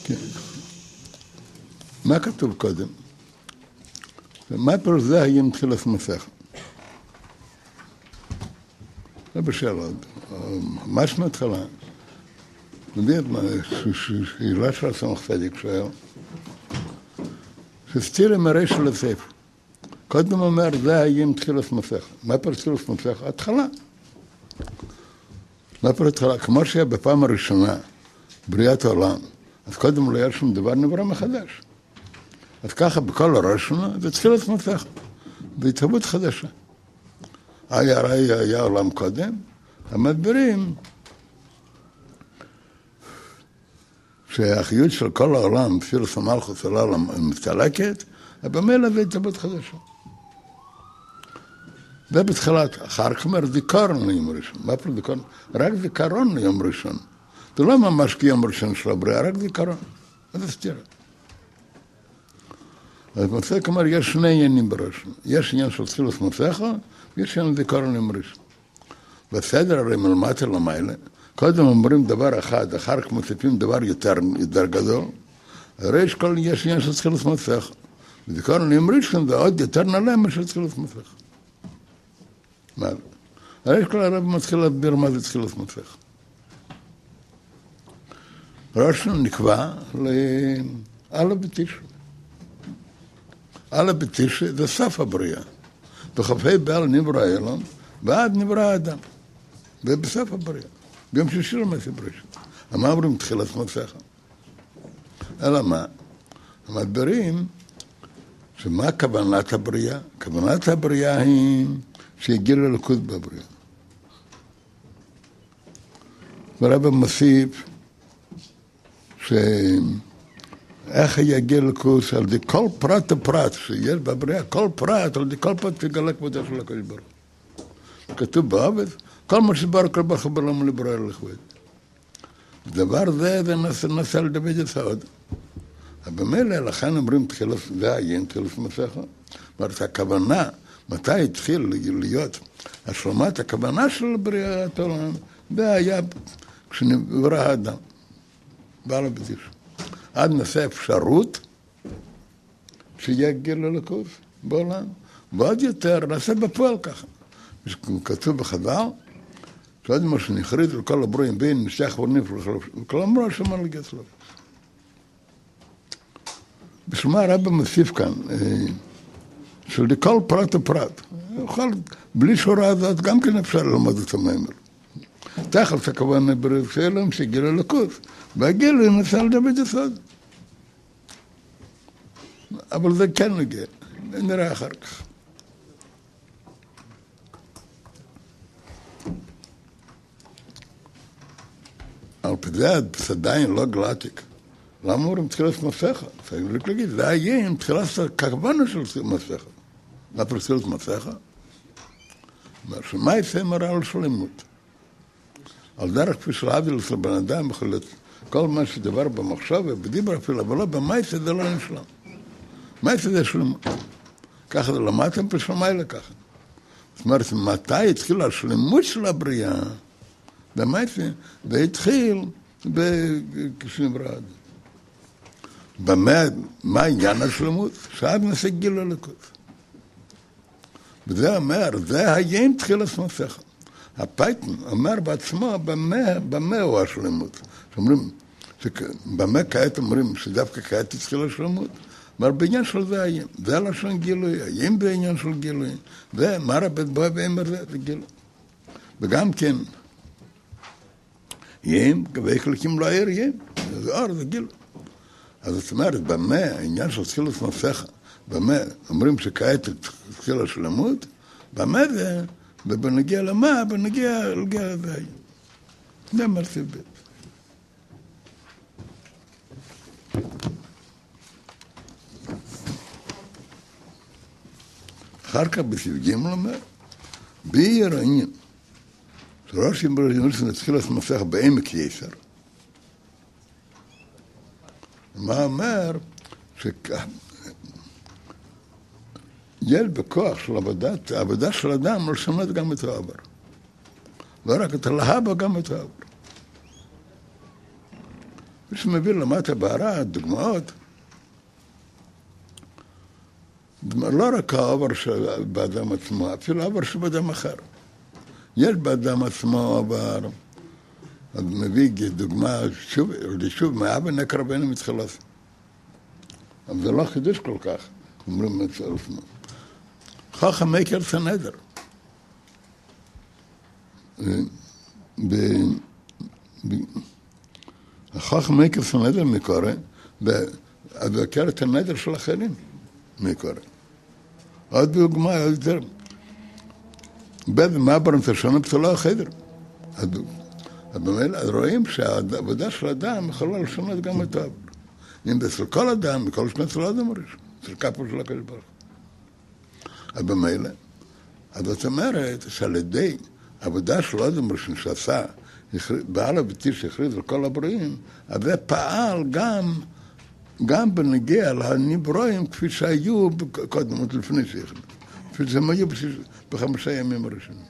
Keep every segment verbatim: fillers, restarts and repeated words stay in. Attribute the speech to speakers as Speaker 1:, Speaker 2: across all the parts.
Speaker 1: כן. מה כתוב קודם? מה פרש זה היה מתחילת מסכת? זה בשאלה, ממש מההתחלה. יודעת מה, שאלה של הסמך צדיק שואל, שסתיר עם הרי של הספר. קודם אומר, זה היה מתחילת מסכת. מה פרש מתחילת מסכת? התחלה. מה פרש התחלה? כמו שהיה בפעם הראשונה, בריאת העולם, אז קודם לא היה שום דבר נברא מחדש. אז ככה בכל הראשונה, זה תחילת מסכת. והתהוות חדשה. היה, היה, היה עולם קודם, המדברים שהחיות של כל העולם, פילוס המלכות של העולם, מתחלקת, במילא זה התהוות חדשה. זה בתחילת, אחר כך אומר, זיכרון ליום ראשון. מה פה זיכרון? רק זיכרון ליום ראשון. זה לא ממש כיום ראשון של הבריאה, רק זיכרון. מה זה סתירה? אז מסכת אומר, יש שני עניינים בראשון. יש עניין של תחילת מסכת, ויש עניין זיכרון ליום ראשון. בסדר הרי מלמטה למעלה, קודם אומרים דבר אחד, אחר כך מוסיפים דבר יותר, יותר גדול, הרי יש כל יש עניין של תחילת מסכת. וזיכרון ליום ראשון זה עוד יותר נעלה מאשר תחילת מסכת. מה? הרי יש כל הרב מתחיל להסביר מה זה תחילת מסכת. ראשון נקבע לאלף בתשרי. אלף בתשרי זה סף הבריאה. בכ"ה באל נברא האלום, ועד נברא האדם. זה בסף הבריאה. ביום שישי למעשה בראשית. מה אומרים תחילת מסכת? אלא מה? המדברים שמה כוונת הבריאה? כוונת הבריאה היא שיגיע ללכות בבריאה. ורב מוסיף שאיך יגיע ללכות על די כל פרט ופרט שיש בבריאה, כל פרט, על די כל פרט תגלה כבודה של הקדוש ברוך הוא. כתוב בעובד, כל מה שבר כל ברוך הוא בעולם לברוא לכבוד. דבר זה זה נעשה על דוד יסוד. במילא לכן אומרים תחילת, זה היה תחילת מסכת. אומרת, הכוונה, מתי התחיל להיות השלמת הכוונה של בריאת העולם, זה היה כשנברא האדם, בעל בתשרי. עד נעשה אפשרות שיגיע ללכות בעולם, ועוד יותר נעשה בפועל ככה. כתוב בחז"ל, שעוד מה שנחריד על כל הברואים בין נשתח ונפלח, וכל אמרו שאמר לגץ לו. בשביל מה הרב מוסיף כאן, שלכל פרט ופרט, בלי שורה הזאת גם כן אפשר ללמוד את המאמר. תחת הכוונה בריאת העולם שהגיע ללכות, והגיע לנסה על דוד יסוד. אבל זה כן נגיע, נראה אחר כך. על פי זה עדיין לא גלטיק. למה אומרים תחילת מסכת? צריך להגיד, זה היה עם תחילת הכוונה של מסכת. מה תחילת מסכת? שמה יצא מראה על שלמות? על דרך כפי של עביל של בן אדם, כל מה שדבר במחשב ובדיבר אפילו, אבל לא במייסה זה לא נשלם. מייסה זה שלמות. ככה זה למדתם בשלמיילה ככה. זאת אומרת, מתי התחילה השלמות של הבריאה? במייסה, זה התחיל כשנברא האדם. במה, מה העניין השלמות? שעד נעשה גיל הלכות. וזה אומר, זה היה עם תחילת מסכת. הפייטן אומר בעצמו, במה, במה הוא השלמות. שאומרים, במה כעת אומרים שדווקא כעת התחילה השלמות? אבל בעניין של זה היה. זה לשון גילוי, האם בעניין של גילוי. זה מה רבית בוא ואמר זה, זה גילוי. וגם כן, ים, ואיך לקים לא עיר ים. זה אור, זה גילוי. אז זאת אומרת, במה, העניין של תחילת מסכת, במה, אומרים שכעת התחילה השלמות, במה זה, ובנגיע למה, בנגיע לגיע לזה. זה מרסיב בית. אחר כך בספגים לומר, בעיר העניין, שראש ימברנו שנתחיל מסכת בעמק יסר, מה אומר? יש בכוח של עבודת, העבודה של אדם לשנות גם את העבר. לא רק את הלהבה, גם את העבר. שמביא למטה בערה, דוגמאות, לא רק העובר של באדם עצמו, אפילו העובר של באדם אחר. יש באדם עצמו עובר, אז מביא דוגמה, שוב, שוב, מאבא נקרא בינו מתחילת. אבל זה לא חידוש כל כך, אומרים את זה עצמו. חכם מקר סנהדר. החכם מקר סנהדר מקורא, והבקר את הנדר של אחרים מקורא. עוד דוגמה, עוד יותר. מה ברמת השונה פסולה החדר? אז במילא רואים שהעבודה של האדם יכולה לשנות גם את העבודה. אם זה של כל אדם, מכל שנת של האדם הראשון, של כפו של הקדוש ברוך הוא. אז במילא, אז זאת אומרת שעל ידי העבודה של האדם הראשון שעשה, בעל הביתי שהכריז על כל הברואים, אז זה פעל גם, גם בנגיע לנברואים כפי שהיו קודם, עוד לפני שהכריז. כפי שהם היו בחמישה ימים הראשונים.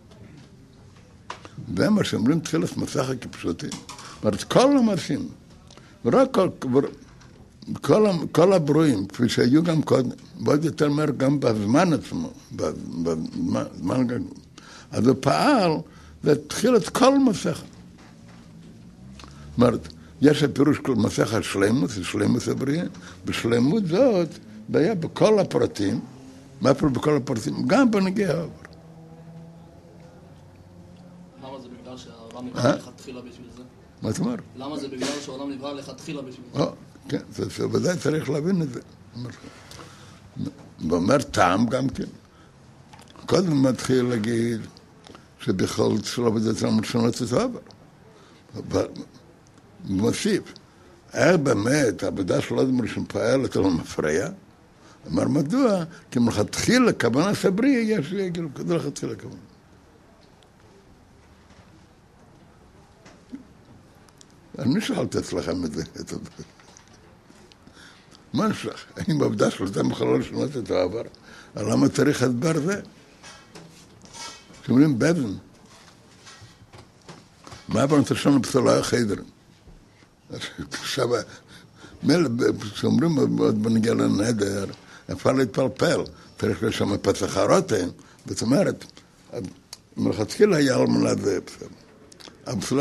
Speaker 1: זה מה שאומרים תחילת מסך כפשוטים. זאת אומרת, כל המעשים, ורק כל, כל, כל הברואים, כפי שהיו גם קודם, ועוד יותר אומר גם בזמן עצמו, בזמן גגון. אז הוא פעל לתחילת כל מסך. זאת אומרת, יש הפירוש כל מסך השלמות, שלמות הבריאה, בשלמות זאת, היה בכל הפרטים, מה פה בכל הפרטים? גם בנגיע העבר.
Speaker 2: למה זה בגלל שהעולם נברא לכתחילה בשביל זה?
Speaker 1: מה אתה אומר?
Speaker 2: למה זה בגלל שהעולם נברא לכתחילה בשביל זה?
Speaker 1: כן, זה ודאי צריך להבין את זה. ואומר טעם גם כן. קודם מתחיל להגיד שבכל שלא בזה צריך לשנות את העבר. ומוסיף, איך באמת העבודה של אדם ראשון פועלת על המפריע? אמר, מדוע? כי מלכתחילה כוונה סבריה יש לי, כאילו, כדי לכתחילה כוונה. אני שאלתי אצלכם את זה, את זה. מה נשלח? האם העבודה של אדם יכולה לשנות את העבר? למה צריך הסבר זה? שאומרים בבן, מה עבר נתרשון בפסולה החדר? עכשיו, שאומרים עוד בנגיע לנדר, אפשר להתפלפל, צריך לשם פצח הרותם, זאת אומרת, מלכתחילה היה על מולד זה, הפסולה,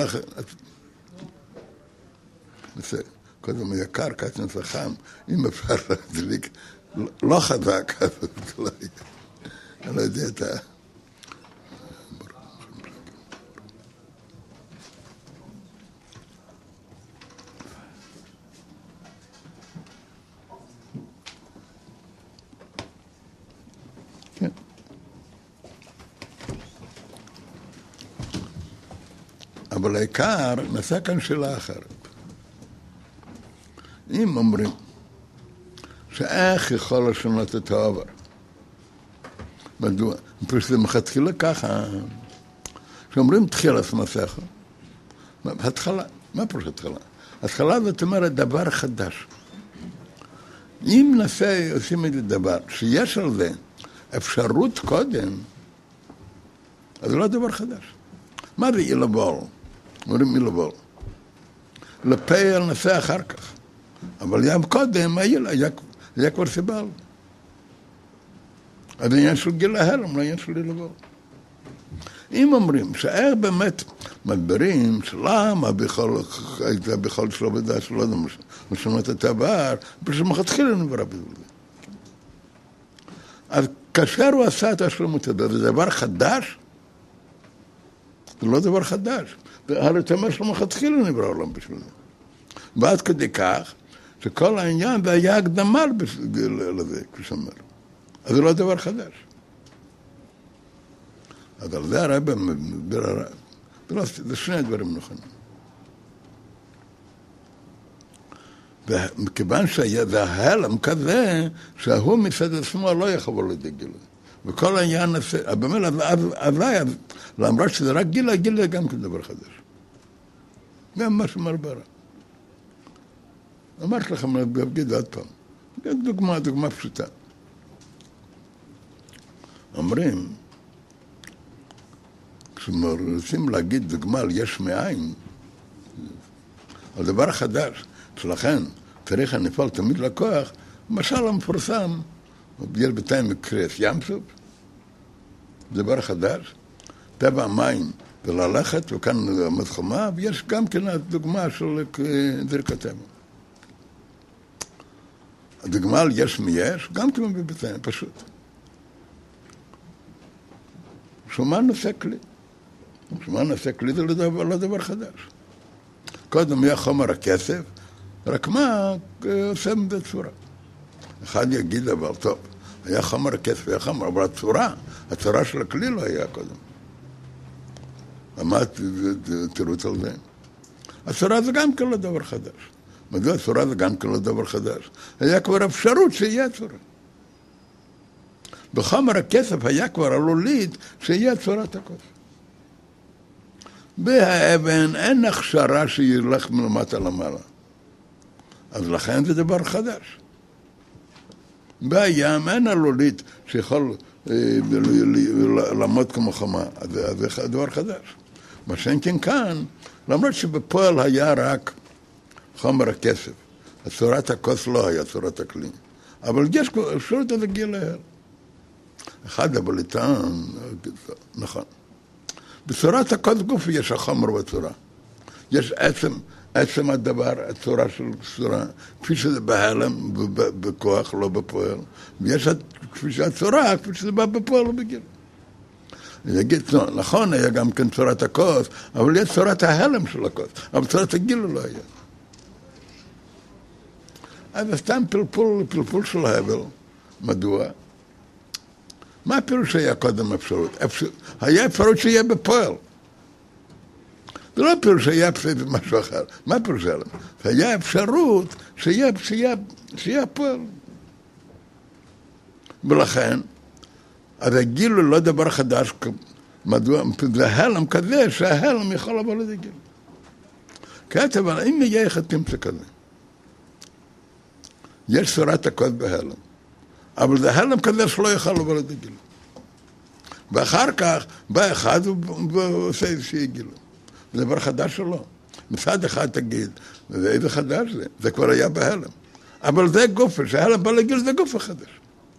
Speaker 1: בסדר, קודם יקר, קטן וחם, אם אפשר להדליק, לא חזק, אני לא יודע את ה... אבל העיקר נעשה כאן שאלה אחרת. אם אומרים שאיך יכול לשנות את העבר? מדוע? פשוט זה מתחילה ככה, שאומרים תחילת מסך. התחלה, מה פשוט התחלה? התחלה זאת אומרת דבר חדש. אם נעשה, עושים את זה דבר, שיש על זה אפשרות קודם, אז זה לא דבר חדש. מה זה ילבול? אומרים ילבול. לפעל נעשה אחר כך. אבל היה קודם, היה, היה, היה כבר סיבה. אז העניין של גיל ההלם, לא עניין של ילבול. אם אומרים שאיך באמת מדברים שלמה בכל, הייתה בכל שלו בדעה שלו, משנות את העבר, פשוט מתחיל נברא בזה. אז כאשר הוא עשה את השלמות הזה, זה דבר חדש, זה לא דבר חדש. הרי אתה אומר שלמה מתחיל נברא עולם בשביל זה. ועד כדי כך, שכל העניין זה היה הקדמה לזה, כפי שאומר. אז זה לא דבר חדש. אבל זה הרבה, זה שני דברים נכונים. וכיוון שזה ההלם כזה, שההוא מצד עצמו לא יכול לידי גילה. וכל העניין הזה, במילא, אז למרות שזה רק גילה, גילה גם כדבר חדש. גם משהו מרברה. אמרתי לכם, אני אגיד עוד פעם. דוגמה, דוגמה פשוטה. אומרים, כשרוצים להגיד דוגמה על יש מאין, הדבר החדש, שלכן צריך הנפעל תמיד לקוח, למשל המפורסם, יש בינתיים מקרס ים סוף, דבר חדש, טבע המים וללכת, וכאן המתחומה, ויש גם כן הדוגמה של זריקת טבע. הדוגמה על יש מיש, גם כן בבינתיים, פשוט. שומן נושא כלי. שומן נושא כלי זה לא, לא דבר חדש. קודם היה חומר הכסף, רק מה עושה מזה צורה. אחד יגיד אבל טוב, היה חומר הכסף, היה חומר, אבל הצורה, הצורה של הכלי לא היה קודם. אמרת, תירוץ על זה. הצורה זה גם כן לא דבר חדש. מדוע הצורה זה גם כן לא דבר חדש? היה כבר אפשרות שיהיה צורה. בחומר הכסף היה כבר הלולית שיהיה צורת הכוס. בהאבן אין הכשרה שילך מלמטה למעלה. אז לכן זה דבר חדש. בים אין הלולית שיכול אה, לעמוד כמו חומה. אז זה דבר חדש. מה שאין כן כאן, למרות שבפועל היה רק חומר הכסף. צורת הכוס לא היה צורת הכלי. אבל יש אפשרות להגיע להר. אחד הבליטן, נכון. בצורת הכוס גוף יש החומר בצורה. יש עצם, עצם הדבר, הצורה של צורה, כפי שזה בהלם, בכוח, לא בפועל. ויש כפי שהצורה, כפי שזה בא בפועל, לא בגיל. אני אגיד, נכון, היה גם כן צורת הכוס, אבל יש צורת ההלם של הכוס, אבל צורת הגיל לא היה. אז סתם פלפול, פלפול של ההבל. מדוע? מה הפירוש שהיה קודם אפשרות? אפשר... היה אפשרות שיהיה בפועל. זה לא פירוש שהיה אפשרות במשהו אחר. מה הפירוש שהיה? היה אפשרות שיהיה, שיהיה, שיהיה פועל. ולכן, אז הגילו לא דבר חדש, מדוע? זה הלם כזה שההלם יכול לבוא לזה גילו. כעת, אבל אם יהיה אחד תמצא כזה, יש צורת הכוס בהלם, אבל זה הלם כזה שלא יכול לבוא לזה גילו. ואחר כך בא אחד ועושה איזושהי גילו. זה דבר חדש שלו. מצד אחד תגיד, זה איזה חדש זה? זה כבר היה בהלם. אבל זה גופה, שההלם בא לגיל זה גופה חדש.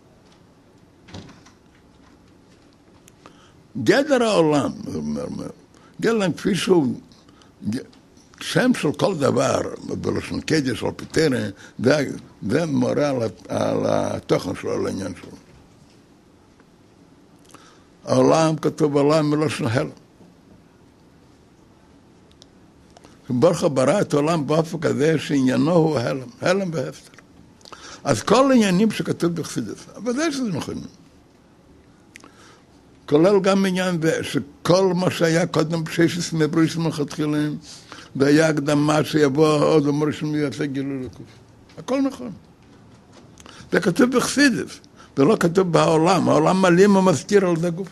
Speaker 1: גדר העולם, גדר כפי שהוא, שם של כל דבר, בלשון קדש, של פיטרן, זה מורה על התוכן שלו, על העניין שלו. העולם כתוב עולם מלשון הלם. ברוך ברא את העולם באופן כזה שעניינו הוא הלם, הלם והפטר. אז כל העניינים שכתוב בחסידות, אבל זה שזה נכון. כולל גם עניין שכל מה שהיה קודם בשש עשרה מבריאים מלכתחילה, והיה הקדמה שיבוא עוד ומראשון ויעשה גילוי לקוף. הכל נכון. זה כתוב בחסידות, זה לא כתוב בעולם. העולם מלאים ומזכיר על זה גוף.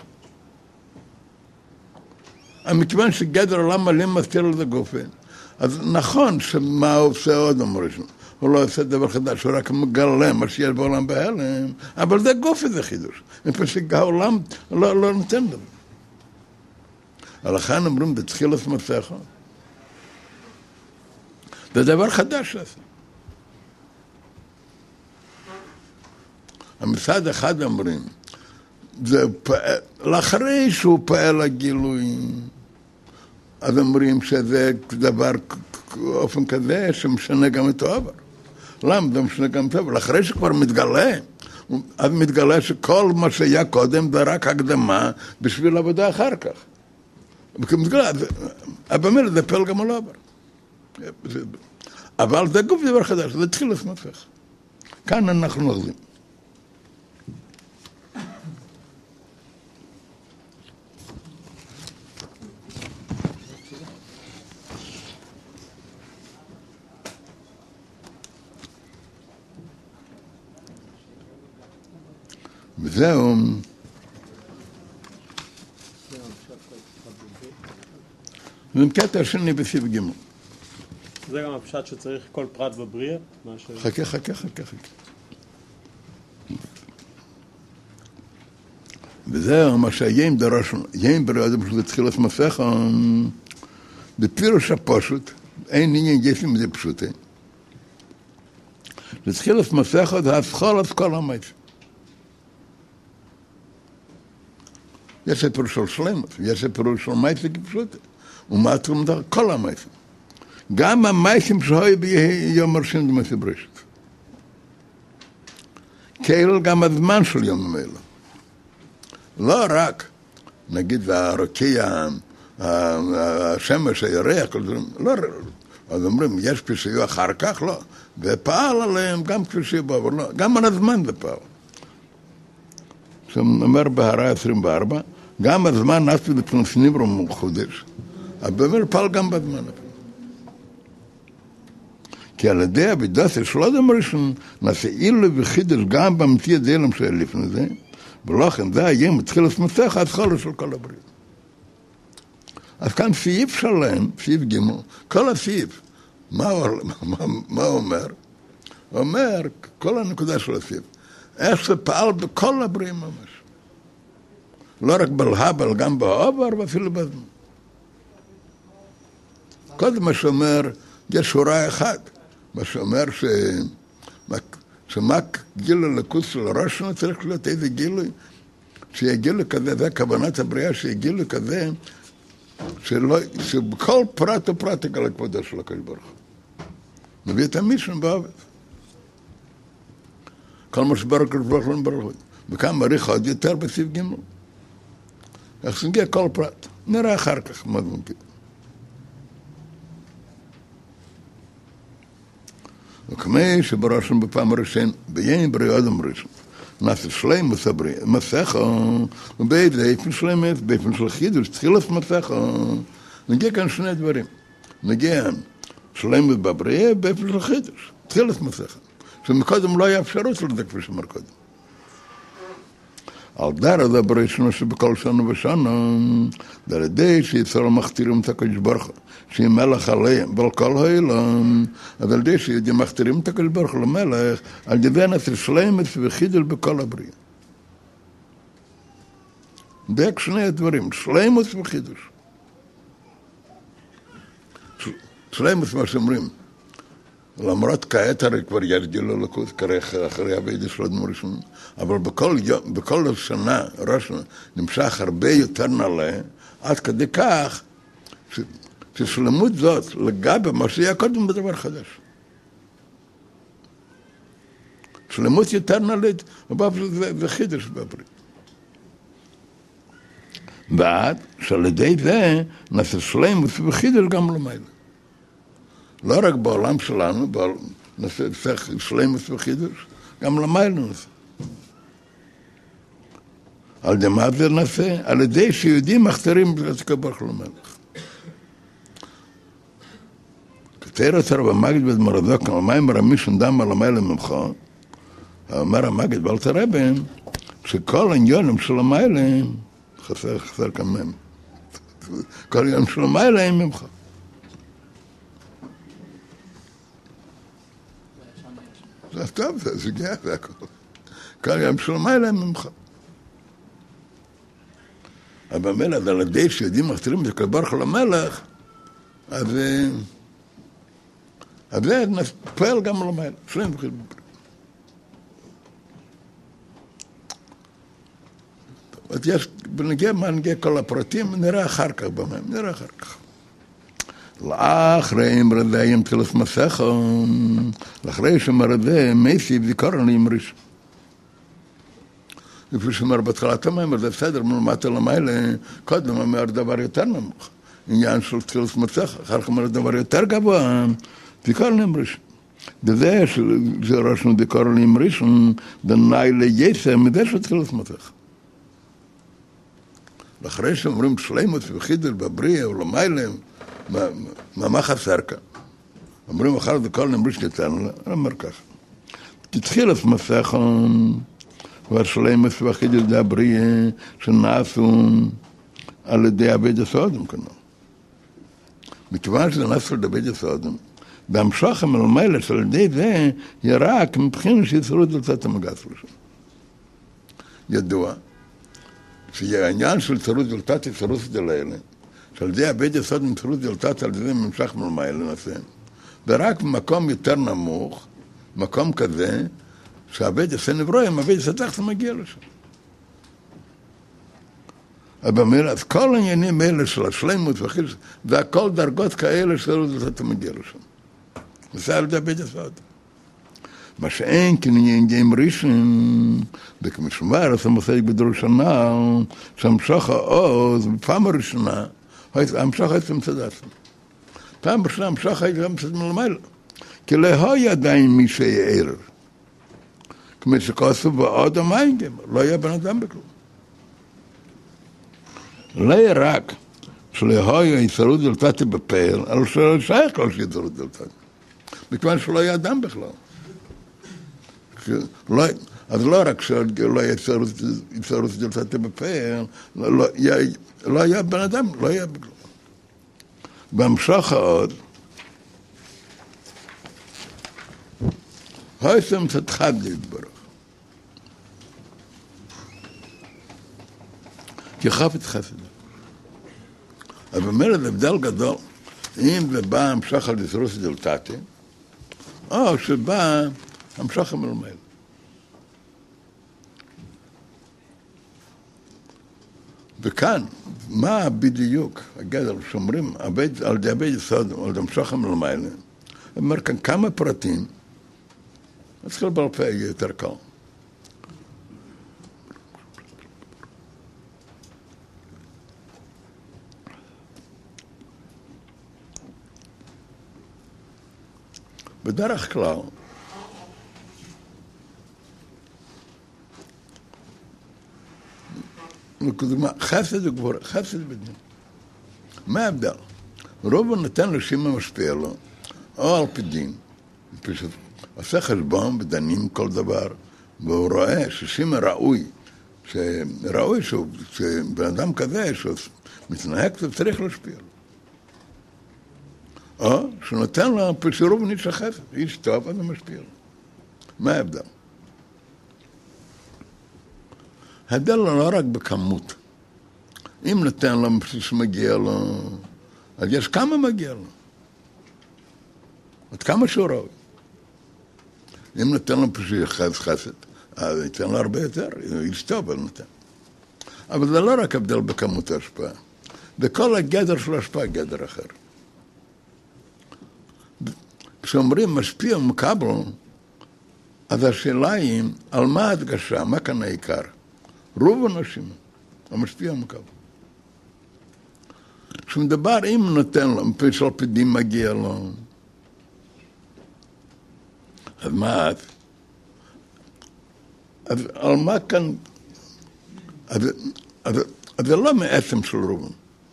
Speaker 1: מכיוון שגדר העולם מלאים ומזכיר על זה גוף, אז נכון שמה הוא עושה עוד ומראשון. הוא לא עושה דבר חדש, הוא רק מגלה מה שיש בעולם בהלם, אבל זה גוף איזה חידוש. מפני שהעולם לא, לא נותן לזה. לכן אומרים, בתחילת מסכת, זה דבר חדש לעשות. מצד אחד אומרים, זה פעל, לאחרי שהוא פעל הגילוי, אז אומרים שזה דבר באופן כזה שמשנה גם את העבר. למה? זה משנה גם את העבר. אחרי שכבר מתגלה, אז מתגלה שכל מה שהיה קודם זה רק הקדמה בשביל עבודה אחר כך. מתגלה, אבל אומר, זה פעל גם על העבר. אבל זה גוף דבר חדש, זה התחיל לסמפך. כאן אנחנו נחזים. וזהו, זה קטע שני בסיב ג'.
Speaker 3: זה גם הפשט שצריך כל פרט בבריאה?
Speaker 1: חכה, חכה, חכה, חכה. וזהו מה שהיים דרשנו, יים בריאה זה פשוט התחיל את מסך, בפירוש הפשוט, אין עניין גייסים מזה פשוטה. לתחילת מסכת זה אסכולת כל המייס. יש הפירוש של שלמות, יש הפירוש של מייס כפשוטה. ומה תרום דבר? כל המייס. גם המייסים שהיו ביום הראשון במייסי בראשית. כאילו גם הזמן של יום המלך. לא רק, נגיד, הרקיע, השמש, הירח, לא, אז אומרים, יש כפי שיהיו אחר כך, לא. ופעל עליהם גם כפי שיהיו בעבר, לא. גם על הזמן זה פעל. זאת אומרת, בהרה עשרים וארבע, גם הזמן נעשו לפני ניברום חודש, אבל פעל גם בזמן. כי על ידי הבידס של אדם ראשון, נעשה אילו וחידש גם במציאת דלם שהיה לפני זה, ולכן זה היה מתחיל לסמסך ההתחלה של כל הברית. אז כאן סעיף שלם, סעיף ג', כל הסעיף, מה, מה, מה אומר? אומר, כל הנקודה של הסעיף, איך זה פעל בכל הבריאים ממש. לא רק בלהבל, גם בעובר ואפילו בזמן. קודם מה שאומר, יש שורה אחת, מה שאומר ש... שמה גילוי לקוץ של ראשון צריך להיות איזה גילוי, שיהיה גילוי כזה, זה כוונת הבריאה, שיהיה גילוי כזה, שלא, שבכל פרט ופרט יגלה כבודו של הקדוש ברוך הוא. מביא את המישן בעובד. כל מה שברוך הקדוש ברוך הוא ברוך הוא. וכאן מעריך עוד יותר בסעיף ג' איך שנגיע כל פרט. נראה אחר כך מה זה מגיע. וכמי שבראשון בפעם הראשון, ביין בריאה אדם ראשון, נעשה שלם מסכה, ובאיזה איפן שלמת, באיפן של חידוש, תחילת מסכה. נגיע כאן שני דברים. נגיע שלמת בבריאה, באיפן של חידוש, תחילת מסכה. שמקודם לא היה אפשרות לזה כפי שאמר קודם. על דר זה בראשון שבכל שנה ושנה, על ידי שישראל מכתירים את הקדוש ברוך הוא, שיהיה מלך עליהם, ועל כל העולם, אז על ידי שיהודים מכתירים את הקדוש ברוך הוא למלך, על ידי נעשה שלמת וחידוש בכל הבריאה. זה שני הדברים, שלמת וחידוש. שלמת מה שאומרים, למרות כעת הרי כבר ירגלו לקוץ כרך אחרי הבידה של אדם ראשון, אבל בכל, יום, בכל שנה, ראשונה, נמשך הרבה יותר נעלה, עד כדי כך ש, ששלמות זאת לגבי מה שהיה קודם בדבר חדש. שלמות יותר נעלית, זה, זה חידש בברית. ועד שעל ידי זה נעשה שלמות וחידש גם למעלה. לא רק בעולם שלנו, נעשה שלמות וחידוש, גם למעלה נעשה. על ידי מה זה נעשה? על ידי שיהודים מכתרים את הקדוש למלך. כתר עשר במגד בדמרדוק, המים רמישן דם על המעלה ממך, אומר המגד באלתר רבי, שכל העניונים של המעלה, חסר, חסר כמם, כל העניונים של המעלה הם ממך. זה טוב, זה סוגיה, זה הכל. כל יום של המעלה הם ממך. אבל במילא, אז על ידי שיודעים מכתירים את הקדוש ברוך הוא למלך, אז זה פועל גם למעלה. שלם וחיל בברית. אז יש, בנגיע מה נגיע כל הפרטים, נראה אחר כך במים, נראה אחר כך. לאחרי אמרדיים תחילת מסכה, לאחרי שמרדה מייסי וזיכרון ימריש. לפי שאומר בתחילת המים, זה בסדר, מלמטה למעלה, קודם אומר דבר יותר נמוך. עניין של תחילת מסכה, אחר כך אומר דבר יותר גבוה, זיכרון ימריש. וזה שראשנו זיכרון ימריש, דנאי לייסה, מזה שתחילת מסכה. לאחרי שאומרים שלמות וחידוש בבריא ולמעלה, מה, מה, מה חסר כאן? אומרים אחר זה כל נמריש ניתן, אומר ככה. תתחילת מסכה, והשלמות וחידוש בבריא שנעשו על ידי עבודת האדם כנראה. מכיוון שזה נעשו על ידי עבודת האדם, בהמשכם למעלה שעל ידי זה ירק מבחינת שיצרות לצאת המגס ראשון. ידוע שהעניין של צרות ולתת צרות דלאלה, שעל זה הבית יסוד מסירות דלתת על זה ממשך מלמעלה לנסה. ורק במקום יותר נמוך, מקום כזה, שהבית יסוד נברואים, הבית יסוד תחת מגיע לשם. אבל אומר, אז כל העניינים האלה של השלמות וחיל, זה הכל דרגות כאלה שלא אתה מגיע לשם. וזה על זה הבית יסוד. מה שאין, כי נהיים ראשון, וכמשמר, אז המושג בדרושנה, שהמשוך העוז, בפעם הראשונה, המשוך הייתי מצד עצמם. פעם ראשונה, המשוך הייתי מצד מלמעלה. כי לא היה עדיין מי שיער. כמו שכוסו בעוד המים, לא היה בן אדם בכלום. לא היה רק שלא היה יצרות דלתתי בפעל, אבל שלא שייך לא שיצרות דלתתי. מכיוון שלא היה אדם בכלל. לא, אז לא רק שלא היה יצרות דלתתי בפעל, לא, לא היה בן אדם, לא היה בכלל. בהמשך העוד, הייתם קצת חד להתברך. כי חפץ חסד. אז במילא זה הבדל גדול, אם זה בא המשך על יצרות דלתתי, או שבא המשך המלמל. וכאן, מה בדיוק הגדר שאומרים על די הבית יסוד, על המשך המלמל, אומר כאן כמה פרטים, אז כל בעל פה יהיה יותר קל. בדרך כלל, חסד וגבורה, חסד ודין. מה ההבדל? רוב נתן לשם המשפיע לו, או על פי דין, פשוט עושה חשבון ודנים כל דבר, והוא רואה ששימה ראוי, שראוי שבן אדם כזה שמתנהג וצריך להשפיע לו. או שנותן לו פשוט ניש החסד, איש טוב, אז הוא משפיע לו. מה ההבדל? ההבדל לא רק בכמות. אם נותן לו שמגיע לו, אז יש כמה מגיע לו. עוד כמה שהוא ראוי. אם נותן לו פשוט חסד, אז ייתן לו הרבה יותר, איש טוב, אבל נותן. אבל זה לא רק הבדל בכמות ההשפעה. בכל הגדר של ההשפעה, גדר אחר. כשאומרים משפיע ומקבל, אז השאלה היא, על מה ההדגשה, מה כאן העיקר? רוב אנשים, המשפיע ומקבל. כשמדבר, אם נותן לו, של פדים מגיע לו, אז מה אז? אז על מה כאן, אז, אז, אז זה לא מעצם של רובן.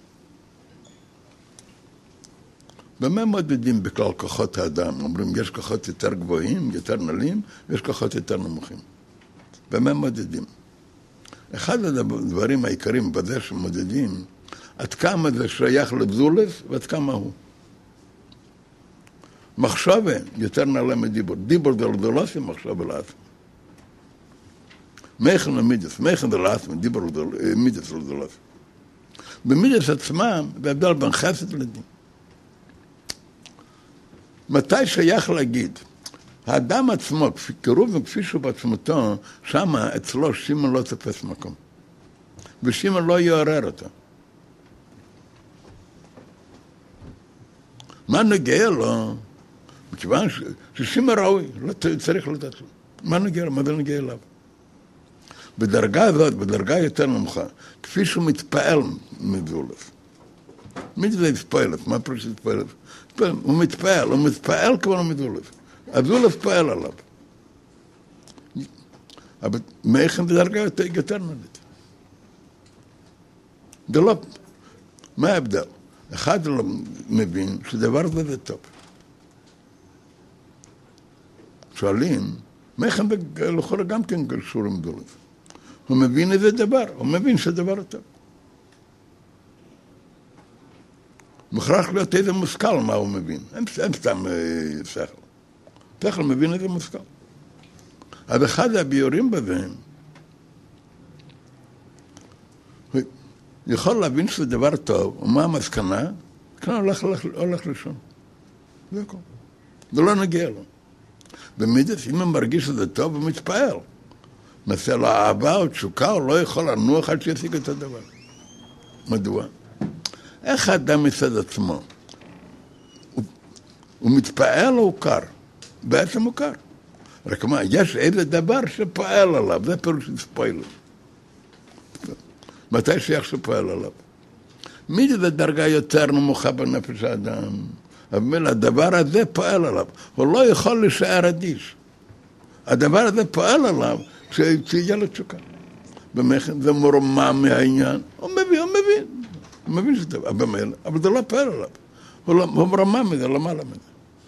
Speaker 1: במה מודדים בכלל כוחות האדם? אומרים, יש כוחות יותר גבוהים, יותר נעלים, יש כוחות יותר נמוכים. במה מודדים? אחד הדברים העיקריים בזה שמודדים, עד כמה זה שייך לבזולס ועד כמה הוא. מחשבה יותר נעלה מדיבור. דיבור זה לדולסי, מחשבה לעצמי. מייכן למידס, מייכן זה לעצמי, דיבור מידס לדולסי. במידס עצמם, זה הבדל בין חסד לדין. מתי שייך להגיד, האדם עצמו, קירוב וכפי שהוא בעצמתו, שמה אצלו שימה לא תפס מקום. ושימה לא יעורר אותו. מה נגיע לו? מכיוון ששימה ראוי, לא צריך לתת לו. מה נגיע לו? מה זה נגיע אליו? בדרגה הזאת, בדרגה יותר נמוכה, כפי שהוא מתפעל מזולת. מי זה התפעלת? מה פרוש התפעלת? הוא מתפעל, הוא מתפעל כבר הוא מזולת. הזולת פועל עליו. אבל מאיכן בדרגה יותר נדית. זה לא... מה ההבדל? אחד לא מבין שדבר זה זה טוב. שואלים, מאיכן לכל גם כן קשור עם זולת. הוא מבין איזה דבר, הוא מבין שדבר טוב. מוכרח להיות איזה מושכל מה הוא מבין. אין סתם שכל. שכל מבין איזה מושכל. אז אחד הביורים בזה, יכול להבין שזה דבר טוב, ומה המסקנה? כאן הולך, הולך, הולך לישון. זה הכל. זה לא נגיע לו. במידס, אם הוא מרגיש שזה טוב, הוא מתפעל. נעשה לו אהבה או תשוקה, הוא לא יכול לנוח עד שישיג את הדבר. מדוע? איך האדם מצד עצמו? הוא, הוא מתפעל או הוא קר? בעצם הוא קר. רק מה, יש איזה דבר שפועל עליו, זה פירוש ספוילר. מתי שייך שפועל עליו? מי זה דרגה יותר נמוכה בנפש האדם? אבל הדבר הזה פועל עליו, הוא לא יכול להישאר אדיש. הדבר הזה פועל עליו כשיהיה לו תשוקה. במכן זה מורמה מהעניין, הוא מבין, הוא מבין, הוא מבין שזה דבר, במילא, אבל זה לא פועל עליו. הוא, לא, הוא מורמה מזה, למעלה מזה.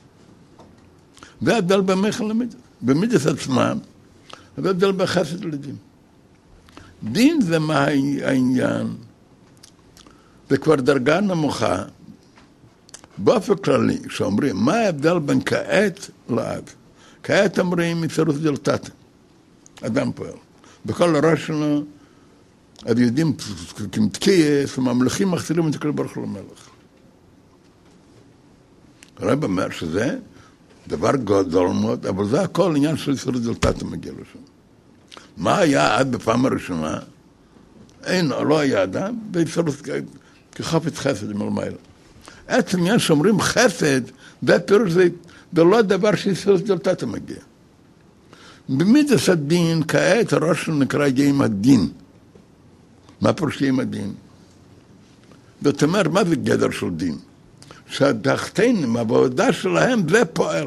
Speaker 1: זה הדל במכן למידס. במידס עצמם, זה הדל בחסד לדין. דין זה מה העניין, זה כבר דרגה נמוכה, באופן כללי, שאומרים, מה ההבדל בין כעת לעד? כעת אומרים מצירות דלתת, אדם פועל. בכל הראש שלנו, היהודים כמתקייס, הממלכים מחזירים את כל ברוך למלך. הרב אומר שזה דבר גדול מאוד, אבל זה הכל עניין של מצירות דלתת מגיע לשם. מה היה עד בפעם הראשונה? אין, לא היה אדם, ביצרות כחפץ חסד מלמעלה. עצם עניין שאומרים חסד, זה פירוש זה, זה לא דבר שישראל דלתת מגיע. במידס הדין, כעת הראש נקרא יים הדין. מה פירוש יים הדין? זאת אומרת, מה זה גדר של דין? שהתחתינים, העבודה שלהם, זה פועל.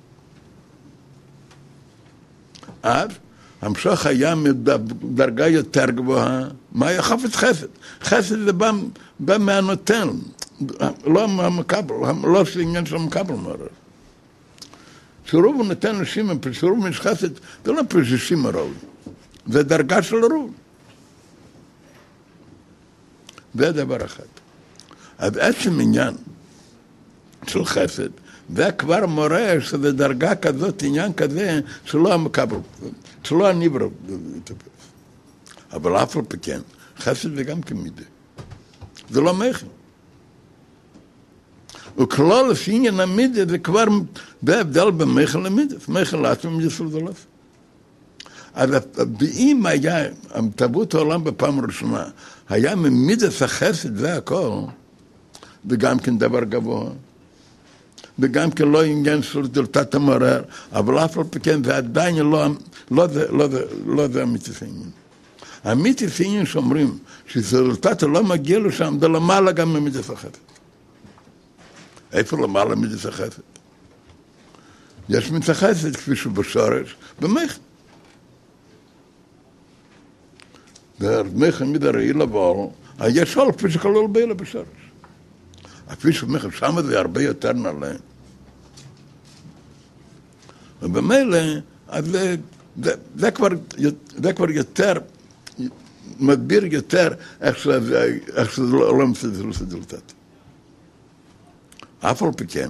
Speaker 1: אז, המשוך היה מדרגה יותר גבוהה, מה היה חפץ חסד? חסד זה בא, בא מהנותן, לא מהמקבל, לא של עניין של המקבל מעורר. שרוב הוא נותן לשימן, שרוב יש חסד, זה לא פרשישים הרוב, זה דרגה של הרוב. זה דבר אחד. אז עצם עניין של חסד, זה כבר מורה שזה דרגה כזאת, עניין כזה, שלא המקבל, שלא הניברו. אבל אף על פי כן, חסד זה גם כמידה. זה לא מכן. וכלל לפי עניין המידה, זה כבר בהבדל במכן למידה. מכן לעצמם יסוד זה לא. אז אם היה, תרבות העולם בפעם הראשונה, היה ממידת החסד, זה הכל, וגם כן דבר גבוה. וגם כן לא עניין של דלתת המעורר, אבל אף על פי כן זה עדיין לא, לא זה, לא זה, לא זה המיתוס העניין. המיתוס העניין שאומרים שדלתת לא מגיע לשם, זה למעלה גם ממיתוס החסד. איפה למעלה מיתוס החסד? יש מיתוס החסד כפי שהוא בשורש, במכן. במכן מידה ראי לבוא, יש הול כפי שכלול בילה בשורש. אפילו שמכן, שם זה הרבה יותר נעלה. ובמילא, אז זה, זה, זה, כבר, זה כבר יותר, מדביר יותר איך שזה, איך שזה לא, לא מסדר לסדלתת. אף על פי כן,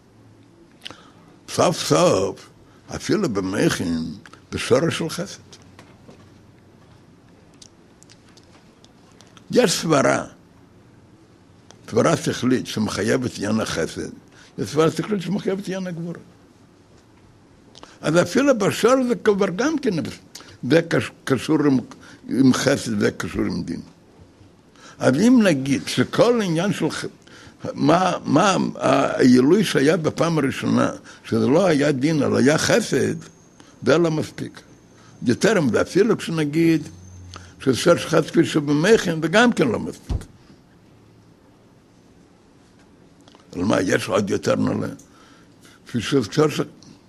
Speaker 1: סוף סוף, אפילו במכן, בשורש של חסד. יש סברה, סברה שכלית שמחייבת עניין החסד, יש סברה שכלית שמחייבת עניין הגבורה. אז אפילו בשור זה כבר גם כן, זה קשור עם, עם חסד, זה קשור עם דין. אז אם נגיד שכל עניין של חסד, מה, מה העילוי שהיה בפעם הראשונה, שזה לא היה דין, אלא היה חסד, זה לא מספיק. יותר מזה, אפילו כשנגיד, ששר שחץ כפי שבמכן, זה גם כן לא מספיק. אבל מה, יש עוד יותר נעלה? כפי ששר שחץ...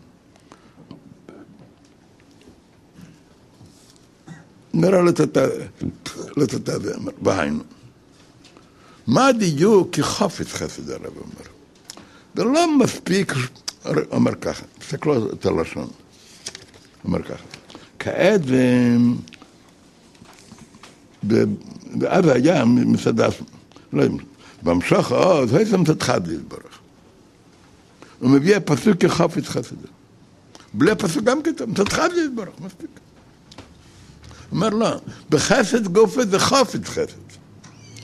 Speaker 1: נראה לתתה זה, בהיינו. מה דיוק כחופץ חסד הרב אומר? זה לא מספיק, אומר ככה, תסתכלו את הלשון, אומר ככה. כעת ואז היה מסעדס, לא יודע, במשוך העוז, הייתם תתחד להתברך. הוא מביא הפסוק כחופץ חסד. בלי הפסוק גם כתוב, תתחד להתברך, מספיק. אומר לא, בחסד גופה זה חופץ חסד.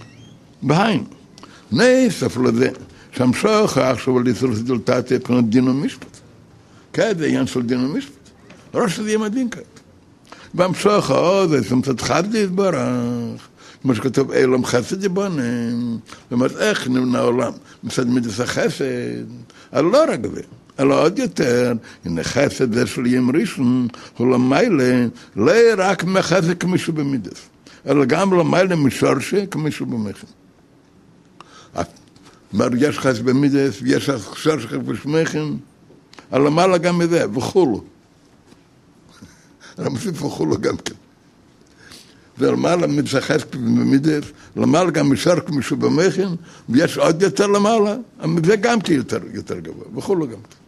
Speaker 1: בהיין, נסף לזה, שהמשוך עכשיו על יצור סדולתת מבחינת דין ומשפט. כעת זה עניין של דין ומשפט. לא שזה יהיה מדין כעת. והמשוך עוד, זה מצד חד להתברך, כמו שכתוב, אילם חסד יבונם, זאת אומרת, איך נבנה העולם? מצד מידס החסד, אבל לא רק זה, אלא עוד יותר, הנה חסד זה של ים ראשון, הוא למיילה, לא רק מחסד כמישהו במידס, אלא גם למיילה משורשה כמישהו במכן. כלומר, יש חסד במידס, יש שורשה בשמכן, אבל למעלה גם מזה, וכולו. אני מוסיף וכולו גם כן. ולמעלה מתשחס במידס, למעלה גם משור כמישהו במכן, ויש עוד יותר למעלה, זה גם כן יותר, יותר גבוה, וכולו גם כן.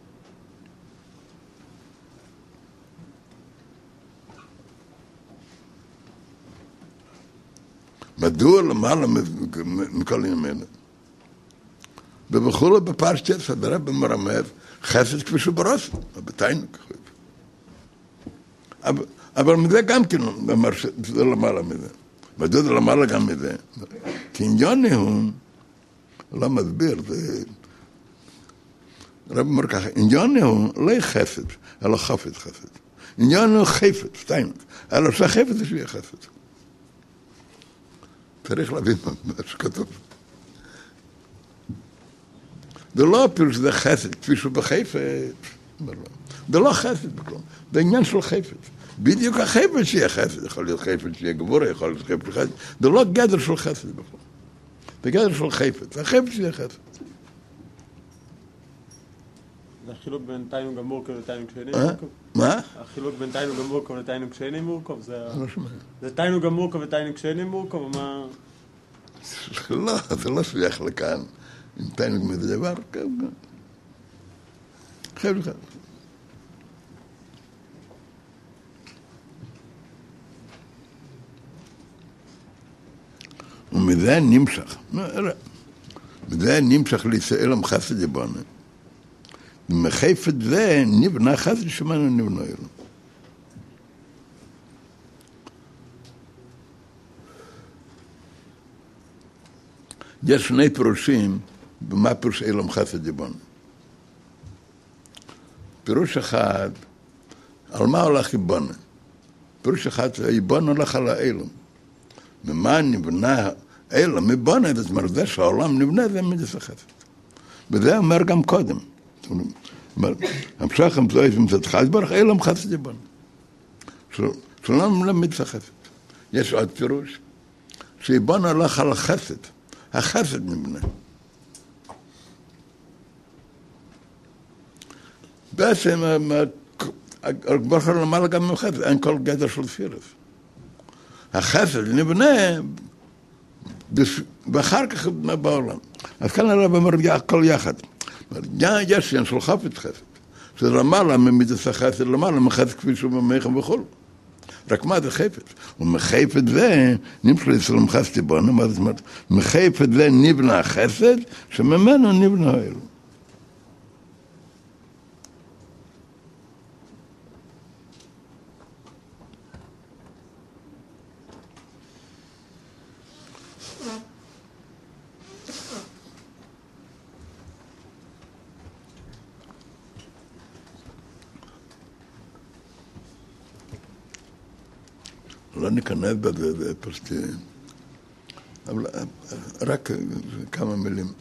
Speaker 1: מדוע למעלה מכל עניין אלה? ובכולו בפרשת הרב מרמז, חסד כפי שהוא ברוסי, בתיינוק. אבל, אבל מזה גם כן, אמר שזה למעלה מזה. מדוע זה למעלה גם מזה? כי עניין הוא, לא מסביר, זה... הרב אומר ככה, עניין הוא לא חסד, אלא חפץ חסד. עניין הוא חפץ, תיינוק. אלא שהחפץ זה שיהיה חסד. צריך להבין מה שכתוב. זה לא אפילו שזה חסד, כפי שהוא בחפץ. זה לא חסד בכלל, זה עניין של חפץ. בדיוק החפץ שיהיה חסד, יכול להיות חפץ שיהיה גבורה, יכול להיות חפץ חסד. זה לא גדר של חסד בכלל. זה גדר של חפץ, החפץ שיהיה חסד.
Speaker 3: זה החילוק בין תיינוק המורכב לתיינוק שאיני מורכב?
Speaker 1: מה?
Speaker 3: החילוק בין תיינוק המורכב לתיינוק שאיני מורכב?
Speaker 1: לא שומע.
Speaker 3: זה תיינוק המורכב לתיינוק שאיני מורכב, או מה?
Speaker 1: לא, זה לא שייך לכאן. אם תיינוק מזה דבר, כן, כן. חייב לך. ומזה נמשך. מזה נמשך לישראל עם חסד יבונה. ומחפת זה נבנה חסד שמנו נבנו אלו. יש שני פירושים במה פירוש אילם חסד יבונה. פירוש אחד, על מה הולך יבונה? פירוש אחד, יבונה הולך על האילם. ומה נבנה אילם? יבונה, זאת אומרת, זה שהעולם נבנה, זה מידס החסד. וזה אומר גם קודם. המשך המזוהי ומצד חסד ברך, אילם חסד יבונה. שלא מידס החסד. יש עוד פירוש, שיבונה הולך על החסד. החסד נבנה. בעצם, ברוך הוא למעלה גם מחסד, אין כל גדר של פירס. החסד נבנה, ואחר כך בעולם. אז כאן הרב אומר הכל יחד. יש עניין של חפץ חסד, שזה למעלה ממידס החסד, למעלה מחסד כפי שהוא במכם וכו'. רק מה זה חפץ? ומחפת זה, נמשך לישראל חסד יבונה, מה זאת אומרת? מחפת זה נבנה החסד, שממנו נבנה האלו. לא ניכנס בזה, זה פשוט... אבל רק כמה מילים.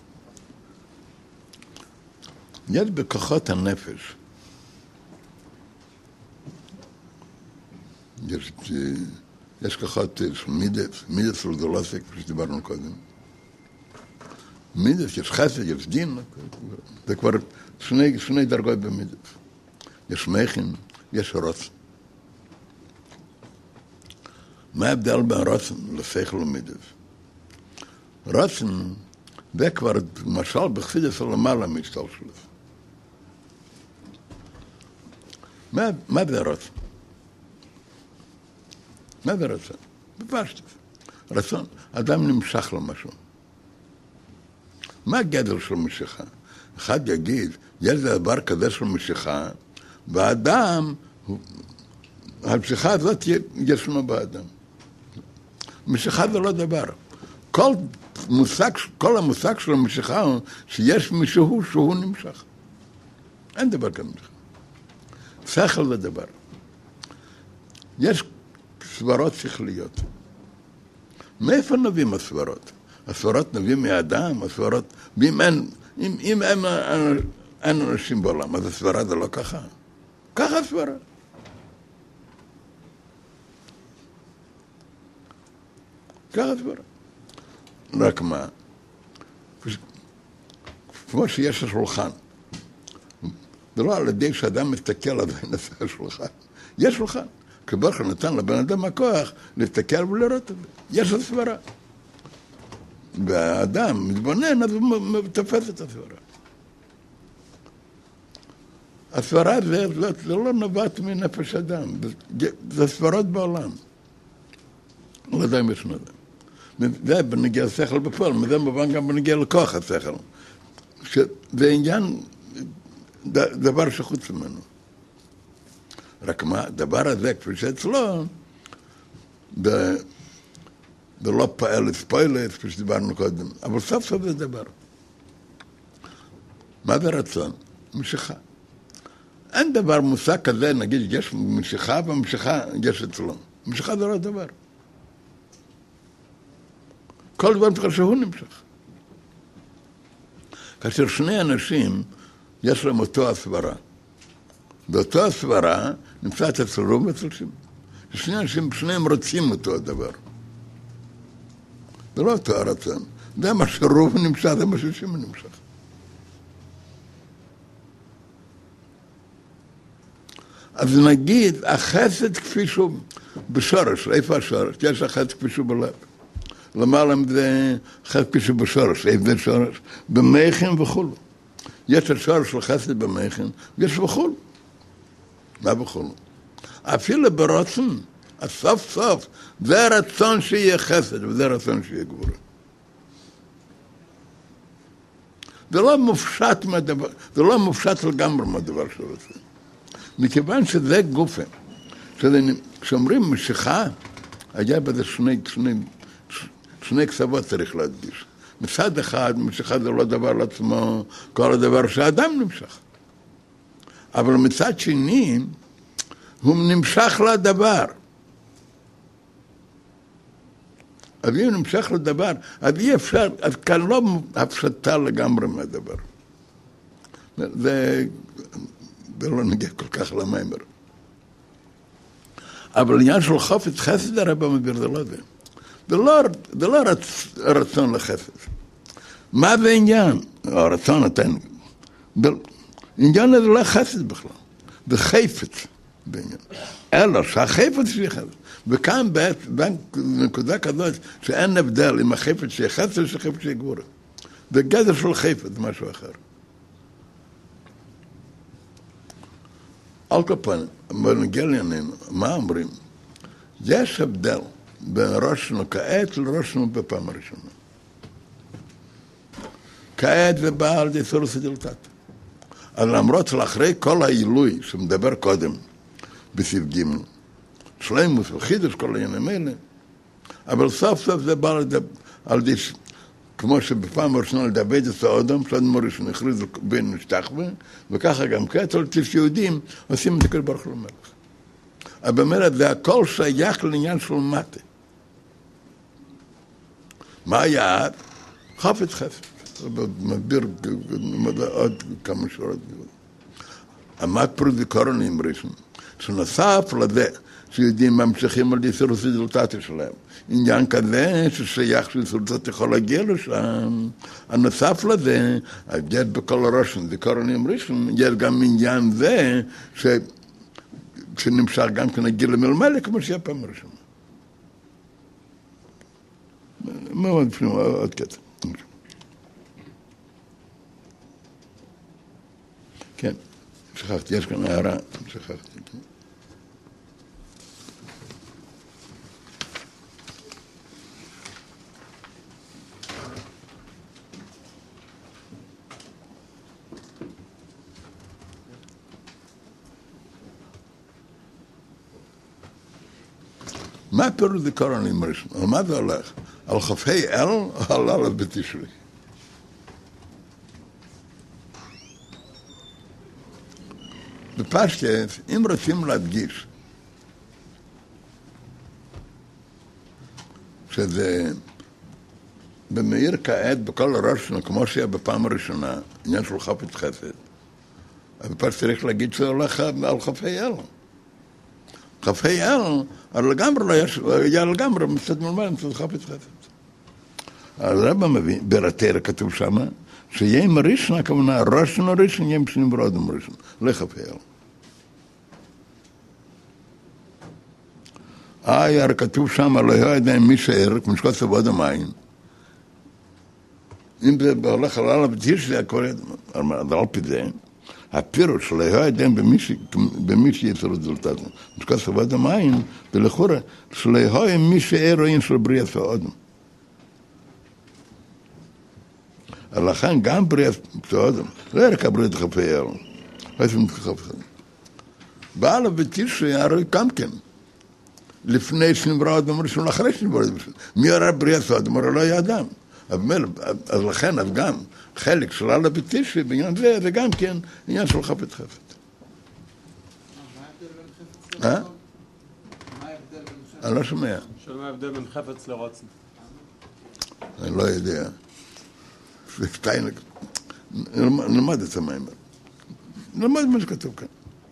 Speaker 1: יש בכוחות הנפש. יש, יש כוחות של מידס, מידס של דולוסק, כפי שדיברנו קודם. מידס, יש חסד, יש דין, זה כבר שני, שני דרגות במידס. יש מכין, יש רוצן. מה ההבדל בין רוצן לשכל ומידס? רוצן, זה כבר משל בחסידות למעלה מהשתלשלות. מה, מה זה רוצן? מה זה רצון? בפשטות. רצון, אדם נמשך למשהו. מה הגדר של משיכה? אחד יגיד, יש דבר כזה של משיכה, והאדם, המשיכה הזאת ישנה באדם. משיכה זה לא דבר. כל המושג, כל המושג של המשיכה הוא שיש מישהו שהוא נמשך. אין דבר כזה נמשך. שכל זה דבר. יש סברות שכליות. מאיפה נביאים הסברות? הסברות נביאים מאדם, הסברות... ואם אין, אם, אם אין, אין, אין אנשים בעולם, אז הסברה זה לא ככה. ככה הסברה. ככה הסברה. רק מה? כמו שיש השולחן. זה לא על ידי שאדם מסתכל על נושא השולחן. יש שולחן. כברכה נתן לבן אדם הכוח להסתכל ולראות את זה. יש הסברה. והאדם מתבונן, אז הוא תופס את הסברה. הסברה זה, זה, זה לא נובעת מנפש אדם. זה, זה סברות בעולם. לא יודע אם יש נדע. זה בנגיע לשכל בפועל, וזה מובן גם בנגיע לכוח השכל. זה עניין, דבר שחוץ ממנו. רק מה, דבר הזה, כפי שאצלו, זה לא פעלת פועלת, כפי שדיברנו קודם, אבל סוף סוף זה דבר. מה זה רצון? משיכה. אין דבר מושג כזה, נגיד, יש משיכה, והמשיכה יש אצלו. משיכה זה לא דבר. כל דבר צריך שהוא נמשך. כאשר שני אנשים, יש להם אותו הסברה. באותו הסברה נמצא את אצל רוב ואצל שמעון. שני אנשים, שניהם רוצים אותו הדבר. זה לא אותו הרצון. זה מה שרוב נמשך, זה מה ששמעון נמשך. אז נגיד, החסד כפי שהוא בשורש, איפה השורש? יש החסד כפי שהוא בלב. למעלה מזה חסד כפי שהוא בשורש, איפה זה שורש? במכן וכו'. יש השורש של חסד במכן, ויש וכו'. מה וכו'? אפילו ברצון, הסוף סוף, זה רצון שיהיה חסד, וזה רצון שיהיה גבורה. זה לא מופשט מהדבר, זה לא מופשט לגמרי מהדבר שרוצה. מכיוון שזה גופה, כשאומרים משיכה, היה בזה שני, שני, שני קצוות צריך להדגיש. מצד אחד, משיכה זה לא דבר לעצמו, כל הדבר שהאדם נמשך. אבל מצד שני, הוא נמשך לדבר. אז אם הוא נמשך לדבר, אז אי אפשר, אז כאן לא הפשטה לגמרי מהדבר. זה... זה לא נגיע כל כך למיימר. אבל עניין של חופץ חסד הרבה מביר, זה לא זה. זה לא, זה לא רצ, רצון לחסד. מה זה עניין? הרצון נתן. עניין זה לא חסד בכלל. זה חפץ בעניין. אלא שהחפץ שיהיה חסד. וכאן בנקודה כזאת שאין הבדל עם החפץ שיהיה חסד או שהחפץ שיהיה גבורה. זה גדר של חפץ, משהו אחר. על כל פנים, בנגיע לענייננו, מה אומרים? יש הבדל בין ראש שלנו כעת לראש שלנו בפעם הראשונה. כעת זה בא על ידי סורס דלתת. אז למרות שלאחרי כל העילוי שמדבר קודם, בסיב ג' שלמוס וחידוש כל העניינים האלה, אבל סוף סוף זה בא על ידי, כמו שבפעם הראשונה לדבר את האדם, שעד מורישון הכריז בין משתחווה, וככה גם כעת, אבל שיהודים עושים את הכל ברוך למלך. אבל במרד זה הכל שייך לעניין של מטה. מה היעד? חפץ חפץ. מדביר עוד כמה שורות. עמד פרודיקורנים ראשון, שנוסף לזה, שיהודים ממשיכים על יסור סדלתתי שלהם. עניין כזה ששייך שסדלתת יכול להגיע לשם. הנוסף לזה, יש בכל הראשון, דיקורנים ראשון, יש גם עניין זה ש... שנמשך גם כנגיע למלמלא כמו שהיה פעם ראשונה. מאוד פנימה, עוד קטע. כן, שכחתי, יש כאן הערה, שכחתי. מה פירוש דיקורנים ראשון? על מה זה הולך? על כ"ה אל, על א' בתשרי. בפשטות, אם רוצים להדגיש שזה במאיר כעת בכל הראש שלנו, כמו שהיה בפעם הראשונה, עניין של חפץ חסד, אז בפשטות צריך להגיד שזה הולך על כ"ה אל. כ"ה אל, אבל לגמרי לא יש, היה לגמרי מצד מלמד, מצד חפץ חסד. אז רבא מבין, ברתר כתוב שמה, שיהיה ראשון, הכוונה, ראשון הראשון, יהיה משנים ברודום ראשון, לכ"ה אל. אה, הרי כתוב שמה, לא יהיה עדיין מי שער, כמו שכל סבוד המים. אם זה הולך על עליו בתשרי, זה הכל, אז על פי זה, הפירוש לא יהיה עדיין במי שיצר את זולתת, משכל סבוד המים, ולכאורה, שלא יהיה מי שער רואים של בריאת האדם. לכן גם בריאת האדם, לא רק הבריאת כ"ה אל, בעל בתשרי הרי גם כן, לפני שנברא אדם ראשון, אחרי שנברא אדם ראשון. מי הראה בריאת האדם? הרי לא היה אדם. אז לכן, אז גם חלק של עלה בתשרי בעניין זה, זה גם כן עניין של חפץ חפץ.
Speaker 4: מה ההבדל בין חפץ לרצון? מה ההבדל בין חפץ?
Speaker 1: אני לא שומע.
Speaker 3: שמה ההבדל בין חפץ לרצון?
Speaker 1: אני לא יודע. זה שטיינק. נלמד את המים. נלמד מה שכתוב כאן.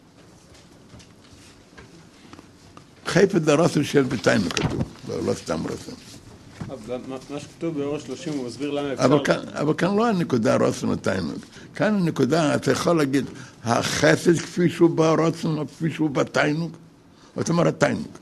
Speaker 1: חפץ לרצון של ביתנו כתוב, לא סתם רצון.
Speaker 3: מה שכתוב באור שלושים הוא מסביר למה אפשר...
Speaker 1: אבל כאן לא הנקודה רצון ותיינוק. כאן הנקודה, אתה יכול להגיד, החפץ כפי שהוא ברצון או כפי שהוא בתיינוק, זאת אומרת תיינוק.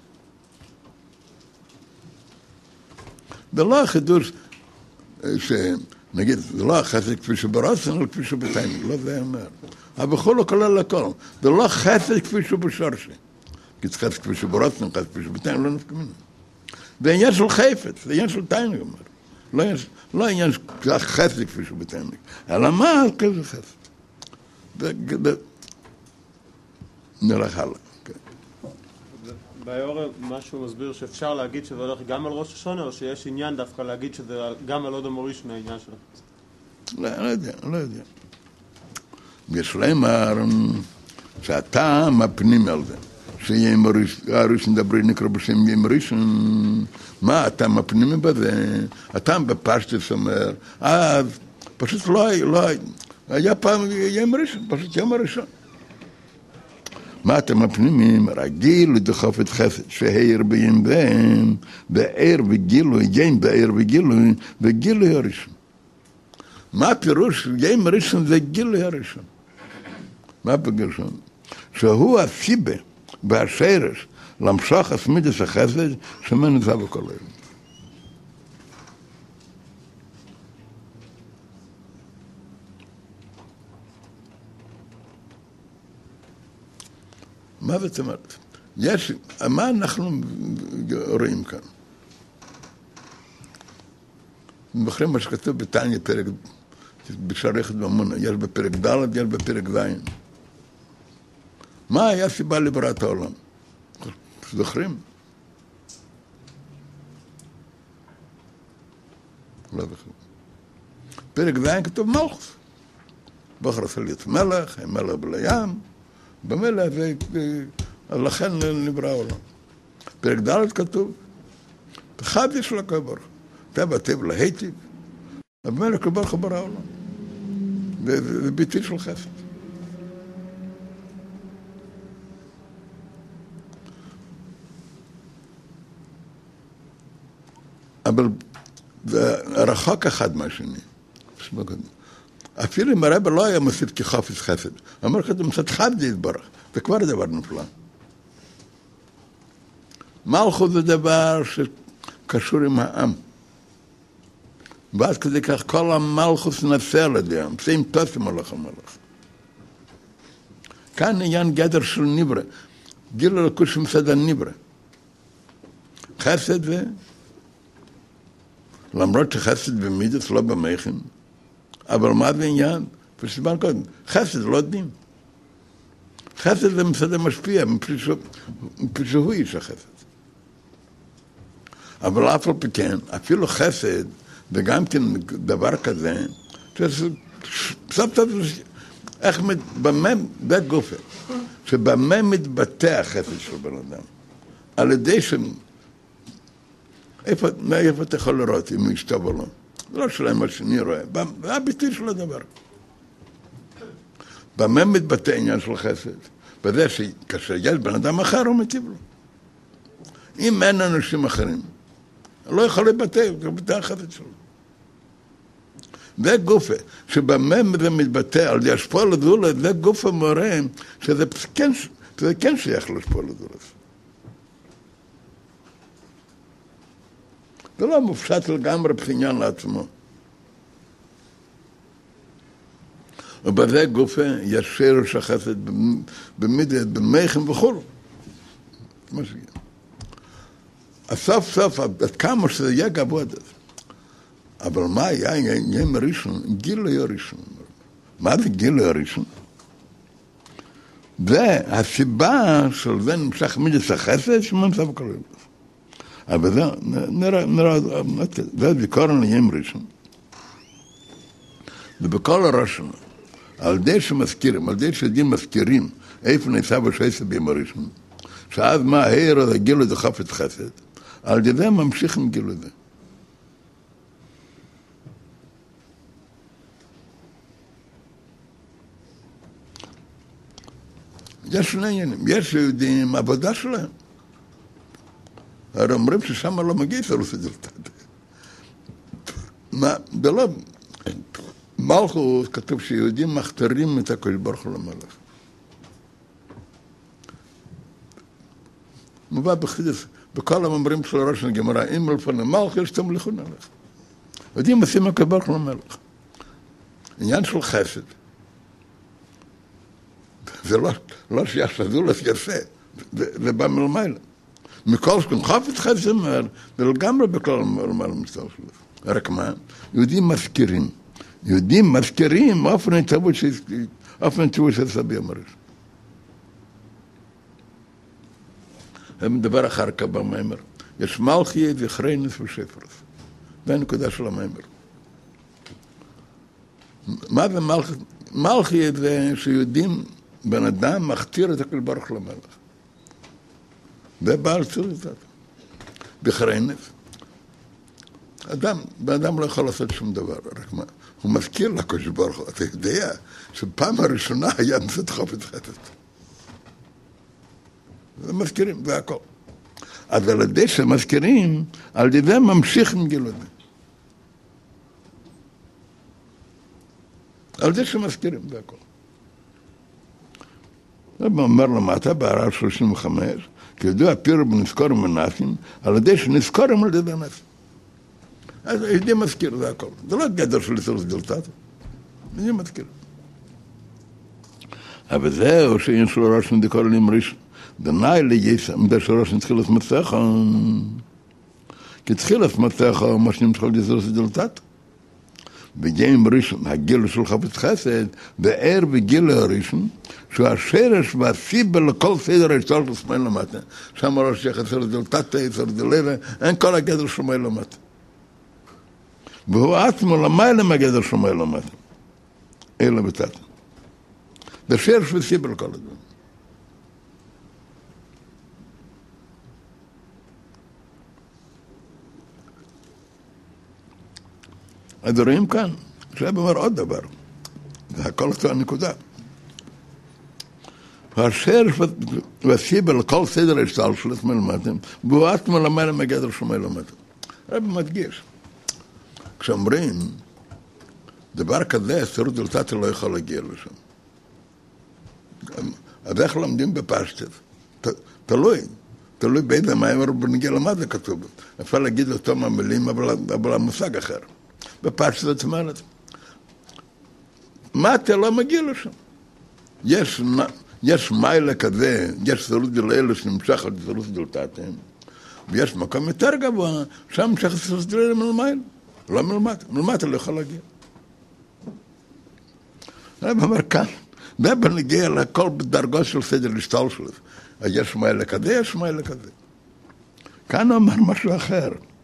Speaker 1: זה לא החידוש שנגיד, זה לא החפץ כפי שהוא ברצון, אלא כפי שהוא בתיינוק, לא זה אומר. אבל בכל הוא כולל הכל. זה לא חפץ כפי שהוא בשורשי. כי זה חפץ כפי שהוא ברצון, חפץ כפי שהוא בתיינוק, לא נפקא ממנו. זה עניין של חפץ, זה עניין של תיינוק, לא, לא עניין של חפץ כפי שהוא בתיינוק. אלא מה? כזה חפץ. נלך הלאה.
Speaker 3: באור משהו מסביר שאפשר להגיד שזה הולך גם על ראש השונה, או שיש עניין דווקא להגיד שזה גם על עוד המורישון העניין של החפץ?
Speaker 1: לא, לא יודע, לא יודע. יש לומר שהטעם הפנימי על זה. שיהיה הראשון דברי נקרא בשם יהיה ראשון, מה הטעם הפנימי בזה? הטעם בפשטות אומר, אז פשוט לא, לא, היה פעם יהיה ראשון, פשוט יהיה ראשון. מה הטעם הפנימי? רגיל לדחוף את חסד, שהעיר ביים בהם, בעיר וגילוי, יים בעיר וגילוי, וגילוי הראשון. מה הפירוש? יהיה ראשון זה גילוי הראשון. מה בגרשון? שהוא הסיבה, והשרש, למשוך הסמידס החסד, שמנצה בכל היום. מה זאת אומרת? יש, מה אנחנו רואים כאן? אחרי מה שכתוב בתניא פרק, בשעריכת באמונה, יש בפרק ד', יש בפרק ז'. מה היה סיבה לבריאת העולם? זוכרים? לא זוכרים. פרק ז' כתוב מלכות. בחר עשה להיות מלך, היה מלך בים, במלך, ולכן נברא העולם. פרק ד' כתוב, אחד יש לה כבר, טבע טבע להיטיב, המלך כבר חבר העולם. זה ביטוי של חסד. אבל זה רחוק אחד מהשני. אפילו אם הרב לא היה מוסיף כחופש חסד, אמר כזה מצד חד זה יתברך, זה כבר דבר נפלא. מלכות זה דבר שקשור עם העם. ואז כדי כך כל המלכות נעשה על ידי העם, זה עם תוסם הולך המלך. כאן עניין גדר של נברא, גילו לקוש מסד הנברא. חסד זה, למרות שחסד במידס לא במכן, אבל מה זה עניין? פשוט קודם, חסד לא דין. חסד זה מסד המשפיע, מפני שהוא איש החסד. אבל אף על פי כן, אפילו חסד, וגם כן דבר כזה, סוף סוף, איך, במה, בית גופה, שבמה מתבטא החסד של בן אדם, על ידי ש... איפה, איפה אתה יכול לראות אם הוא ישתוב או לא? זה לא שלהם מה שאני רואה, זה הביטוי של הדבר. במה מתבטא עניין של חסד? בזה שכאשר יש בן אדם אחר הוא מטיב לו. אם אין אנשים אחרים, לא יכול לבטא, זה ביטא החסד שלו. זה גופה, שבמה זה מתבטא על ידי השפוע לדולה, זה גופה מורה, שזה כן, שזה כן שייך לשפוע לדולה. זה לא מופשט לגמרי בעניין לעצמו. ובזה גופה יש שרש החסד במידת, במייכם וכו'. מה שיהיה. אז סוף סוף, עד כמה שזה יהיה גבוה את זה. אבל מה היה עניין ראשון? גילוי הראשון. מה זה גילוי הראשון? זה הסיבה של זה נמשך מידת החסד שממצא בכל הלב. אבל זה נראה, נראה, זה זיכרון לעניין ראשון. ובכל הראשון, על ידי שמזכירים, על ידי שיודעים מזכירים איפה נעשה בשעשת ביום הראשון, שאז מה העיר הזה גילו זה חפץ חסד, על ידי זה ממשיכים גילו זה. יש שני עניינים, יש יהודים עבודה שלהם. הרי אומרים ששם לא מגיע סלוס דלתת. מה, זה לא... מלכות כתוב שיהודים מכתרים את הקדוש ברוך הוא למלך. מובא בחסידות, בכל המאמרים של ראש הגמרא, אם לפני מלך יש תמליכון עליך. יהודים עושים הקדוש ברוך הוא למלך. עניין של חסד. זה לא, לא שיחשדו יפה, זה בא מלמעלה. מכל שכן חפץ חסד אומר, זה לגמרי בכלל מלמעלה מסתר שלו. רק מה? יהודים מזכירים. יהודים מזכירים אופן התאבות אופן התאבות של סבי המרש. זה מדבר אחר כך במאמר. יש מלכי זכרינס ושפרס. זה הנקודה של המאמר. מה זה מלכי? מלכי זה שיהודים בן אדם מכתיר את הקדוש ברוך הוא למלך. זה בעל צורת. זכרינס. אדם, בן אדם לא יכול לעשות שום דבר, רק מה? הוא מזכיר לקדוש ברוך הוא, אתה יודע שפעם הראשונה היה מצד חפץ חסד. זה מזכירים, זה הכל. אז על ידי שמזכירים, על ידי ממשיך עם גילוי. על ידי שמזכירים, זה הכל. זה אומר למטה, בהערה שלושים וחמש, כי ידוע פירו בנזכורים ונאסים, על ידי שנזכורים על ידי נאסים. אז יהודי מזכיר, זה הכל. זה לא גדר של סלוס דלתת. יהודי מזכיר. אבל זהו שאין שלו ראש נדיקור עלים ראשון. דנאי ליסה, מדי שראש נתחילת מצחה. כי תחילת מצחה, מה שנמשך על סלוס דלתת. בגיים ראשון, הגילו של חפץ חסד, בער בגילו הראשון, שהוא השרש והסיבה לכל סדר היצור של שמי למטה. שם ראש יחד סלוס דלתת, סלוס דלתת, אין כל הגדר של שמי למטה. והוא עצמו למעלה מהגדר שמי למטה. אלא בתת. זה שרש וסיבה לכל הדברים. אז רואים כאן, עכשיו אומר עוד דבר. זה הכל אותו הנקודה. השרש והסיבה לכל סדר השתל של עצמי למטה, והוא עצמו למעלה מהגדר שמי למטה. רבי מדגיש. כשאומרים, דבר כזה, סרות דלתת לא יכול להגיע לשם. אז איך לומדים בפשטת? תלוי. תלוי באיזה מאמר בנגיע למה זה כתוב. אפשר להגיד אותו מהמילים, אבל המושג אחר. בפשטת זאת אומרת, מה אתה לא מגיע לשם? יש, יש מיילה כזה, יש סרות דלתת שנמשך על סרות דלתת, ויש מקום יותר גבוה, שם נמשך סרות דלתת מלמיילה. לא מלמטה, מלמטה לא יכול להגיע. אני אומר כאן, זה בנגיע לכל בדרגות של סדר להשתל שלו. יש מיילה כזה, יש מיילה כזה. כאן הוא אומר משהו אחר.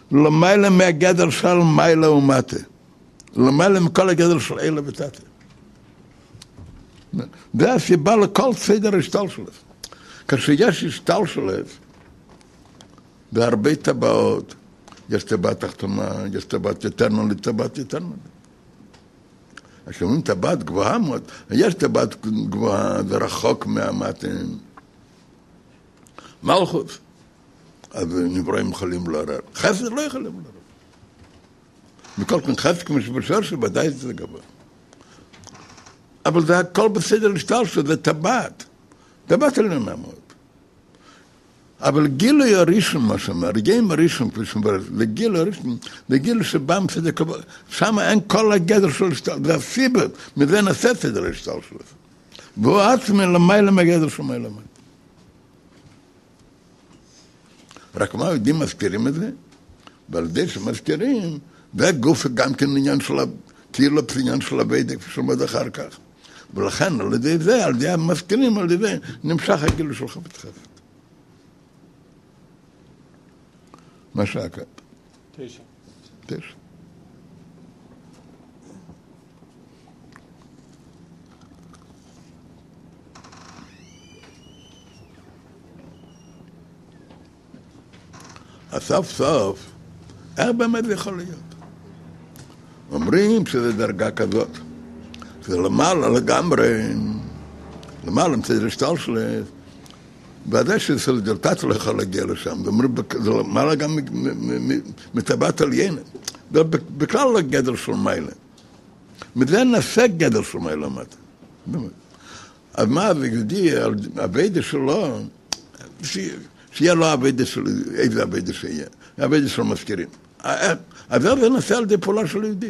Speaker 1: למעלה מהגדר של מיילה ומטה. למעלה מכל הגדר של אילה ותתה. זה הסיבה לכל סדר השתלשלות. כשיש השתלשלות, בהרבה טבעות, יש טבעת תחתונה, יש טבעת אטרנלית, טבעת אטרנלית. כשאומרים טבעת גבוהה מאוד, יש טבעת גבוהה, זה רחוק מהמתן. מלכות, אז נבראים יכולים לעורר. חסד לא יכולים לעורר. מכל כאן חסד כמו שבשור שבדי זה גבוה. אבל זה הכל בסדר השתלשלות, זה טבעת. טבעת עליונה מאוד. אבל גילוי הראשון, מה שאומר, רגעים הראשון, כפי שאומר, זה גילוי הראשון, זה גילוי שבא מסדר כבוד, שם אין כל הגדר של השתלשלות, זה הסיבה, מזה נעשה סדר השתלשלות. והוא עצמי למעלה מהגדר של מעלה מעלה. רק מה, יודעים מזכירים את זה? ועל ידי שמזכירים, זה גוף גם כן עניין של, כאילו עניין של הבדק, כפי שאומר אחר כך. ולכן, על ידי זה, על ידי המזכירים, על ידי זה, נמשך הגילוי של חפץ חסד. מה שעה כאן?
Speaker 3: תשע.
Speaker 1: תשע. אז סוף סוף, איך באמת זה יכול להיות? אומרים שזה דרגה כזאת, שזה למעלה לגמרי, למעלה מצד השתלשלות, ועדה שסולידרטת לא יכול להגיע לשם, זה למעלה גם מטבעת עליונה, זה בכלל הגדר של מיילה. מזה נעשה גדר של מיילה מטה. אז מה, זה יהודי, הוידה שלו, שיהיה לו הוידה של, איזה הוידה שיהיה, הוידה של מזכירים. אז זה נעשה על ידי פעולה של יהודי.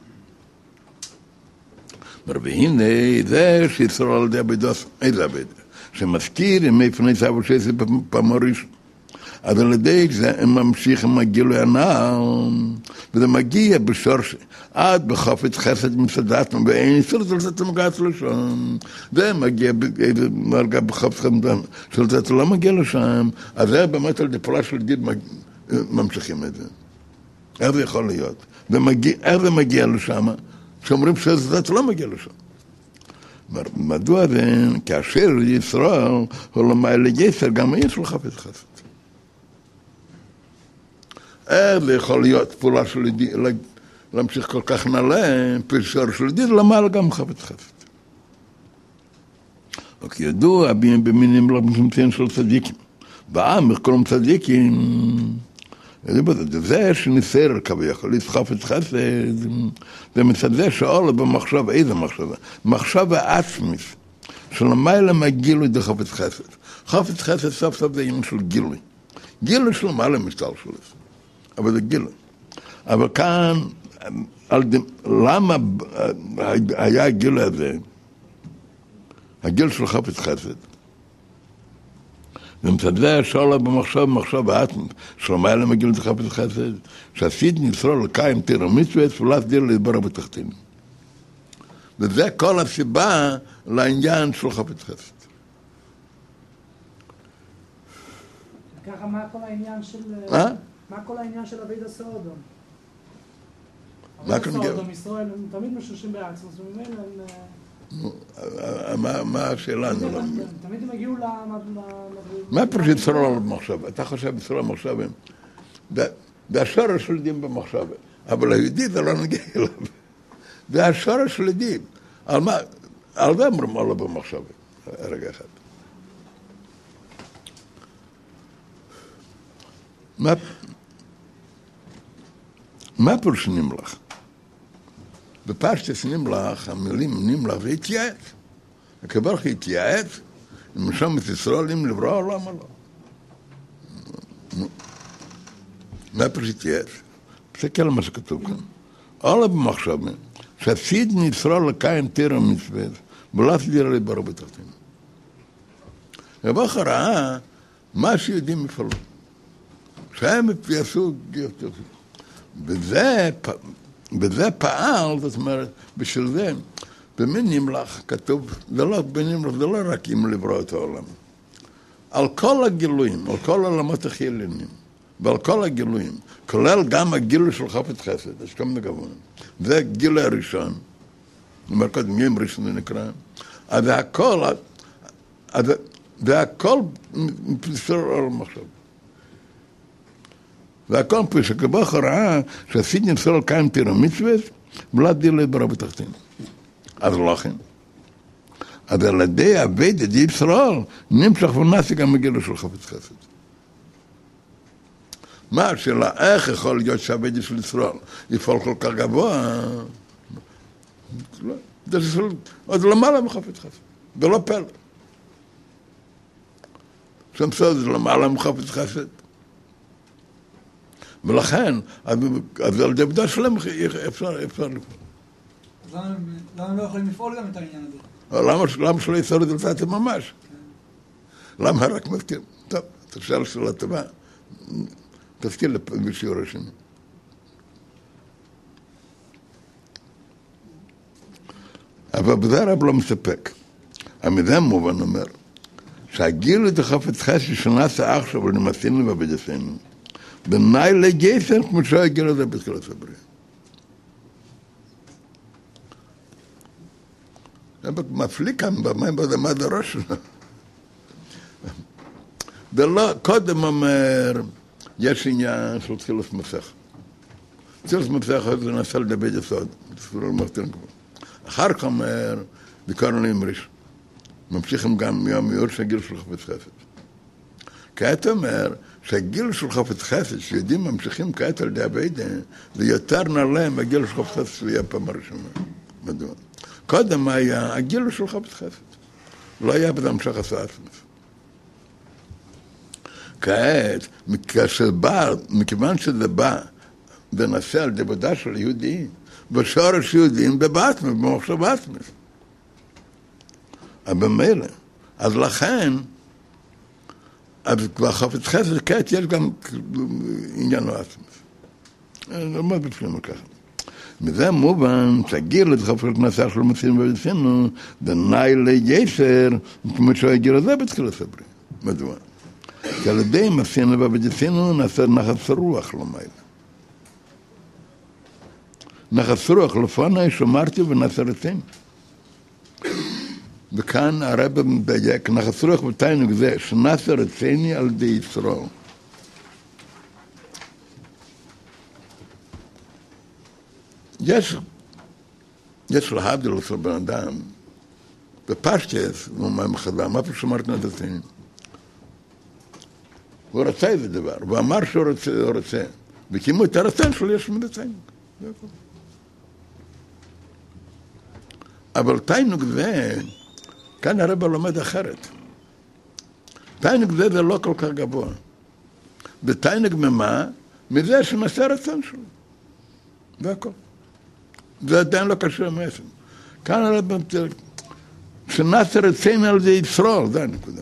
Speaker 1: והנה, זה שישראל על ידי הוידה, איזה הוידה. שמזכיר עם מפני סבו שעשה בפעם הראשון. אז על ידי זה הם ממשיכים הגילוי הנעל, וזה מגיע בשורש, עד בחופץ חסד מצדתנו, ואין איסור לצאת למגעת לשם. זה מגיע באיזה מרגע בחופץ חסד, שלצאת לא מגיע לשם, אז זה באמת על ידי פעולה של גיד ממשיכים את זה. איך זה יכול להיות? איך זה מגיע לשם? שאומרים שלצאת לא מגיע לשם. מדוע זה, כאשר ישראל הוא למעלה יסר, גם יש לו חפץ חסד. איך זה יכול להיות פעולה של ידי, להמשיך כל כך נעלה, פשור של ידי, למעלה גם חפץ חסד. וכי ידוע, במינים לא מצמצים של צדיקים. בעם, כל צדיקים, זה שניסר כביכול, חפץ חסד, זה מצד זה שעולה במחשב, איזה מחשבה? מחשבה עצמית, שלמעלה מהגילוי זה חפץ חסד. חפץ חסד סוף סוף זה עניין של גילוי. גילוי של מעלה משתלשלות, אבל זה גילוי. אבל כאן, למה היה הגילוי הזה? הגילוי של חפץ חסד. ומצד זה שעולה במחשב, מחשב העצמית, שלמעלה מגיל חפץ חסד, שעשית נשרול לקיים תיר המצוות, תפולת דיר להתברר בתחתינים. וזה כל הסיבה לעניין של חפץ חסד.
Speaker 5: ככה מה כל העניין של...
Speaker 1: מה?
Speaker 5: מה כל העניין של אבידה סעודום?
Speaker 1: מה
Speaker 5: אבידה
Speaker 1: כאן גאה?
Speaker 5: סעודום, ישראל, הם תמיד משושים בעצמם, זאת אומרת, הם...
Speaker 1: מה השאלה?
Speaker 5: תמיד הם הגיעו ל...
Speaker 1: מה פשוט יצרול במחשב? אתה חושב יצרול במחשב? זה השורש של דין במחשב. אבל היהודי זה לא נגיע אליו. זה השורש של דין. על מה? על זה אמרם עולה במחשב. רגע אחד. מה... מה פירוש נמלך? בפשטס נמלך, המילים נמלך זה התייעץ. הקבר לך התייעץ, ומשם את ישראל אם לברוא עולם או לא. מה פירוש התייעץ? תסתכל מה שכתוב כאן. עולה במחשבים, שעשית ישראל לקיים תיר המצוות, ולא תדיר להתברר בתחתינו. רבך ראה מה שיודעים יפעלו. שהם יעשו יותר. וזה, וזה פעל, זאת אומרת, בשביל זה, במין נמלך כתוב, זה לא, בנמלך, זה לא רק אם לברוא את העולם. על כל הגילויים, על כל העולמות החילונים, ועל כל הגילויים, כולל גם הגילוי של חפץ חסד, יש כמה גבוהים. זה הגילוי הראשון, אומר קודם, ים ראשון זה נקרא, אז הכל, אז והכל מפסר על המחשב. והכל פה שכבוך ראה שעשית נפסר על קיים תירה מצוות, בלעד דילה ברא בתחתין. אז לא כן. אז על ידי עבד את ישראל, נמשך ונעשה גם הגילוי של חפץ חסד. מה השאלה, איך יכול להיות שהעבד של ישראל יפעל כל כך גבוה? זה עוד למעלה מחפץ חסד, ולא פלא. שם סוד זה למעלה מחפץ חסד. ולכן, אז על דבדה שלם אפשר לפעול.
Speaker 4: אז למה לא יכולים לפעול גם את העניין הזה?
Speaker 1: למה שלא יסוד את זה לפעמים ממש? למה רק מזכיר? טוב, אתה שאל שאלה טובה. תזכיר בשיעור השני. אבל בזה הרב לא מספק. המזה מובן אומר, שהגילו את החפץ חסד שנעשה עכשיו ולמעשינו ובדעשינו, בנאי לגייסן כמו שהגילו את זה בתחילת הבריאה. זה מפליא כאן במים בדמה דרוש שלו. ולא, קודם אומר, יש עניין של תחילת מסך. תחילת מסך זה נעשה לדבר יסוד, אחר כך אומר, ביקרנו להמריש. ממשיכים גם מהמיור של הגיל של חפץ חסד. כעת אומר שהגיל של חפץ חסד, שיודעים ממשיכים כעת על ידי עבדה, זה יותר נעלה מהגיל של חפץ חסד שיהיה פעם הראשונה. מדוע? קודם היה הגיל של חפץ חסד. לא היה בזה המשך עשה עצמס. כעת, כאשר בא, מכיוון שזה בא ונעשה על ידי עבודה של יהודי, בשורש יהודים בבעצמס, במחשב עצמס. אבל במילא. אז לכן, אז כבר חפץ חסד, כעת יש גם עניין לעצמס. לא מאוד בפנים ככה. מזה מובן, שהגיל את חפץ נסע של מציאים ובדעשינו, דנאי ליסר, כמו שהגיל הזה בתחילת הבריאה. מדוע? כי על ידי מציאים ובדעשינו נעשה נחת רוח למעלה. נחת רוח לפני שמרתי ונעשה רצינו. וכאן הרב מדייק, נחת רוח בתיינוק זה, שנעשה רציני על ידי ישראל. יש, יש להבדיל אצל בן אדם, בפשטס, הוא אומר מחדש, מה פה שמרתי נתתני? הוא רצה איזה דבר, הוא אמר שהוא רוצה, הוא רוצה, וכימו את הרצון שלו יש מדתיינוק. זה הכל. אבל תיינוק זה, כאן הרב לומד אחרת. תיינוק זה זה לא כל כך גבוה. ותיינוק ממה? מזה שמעשה רצון שלו. זה הכל. זה עדיין לא קשור מעצם. כאן הרב שנעשה רצון על זה ישראל, זה הנקודה.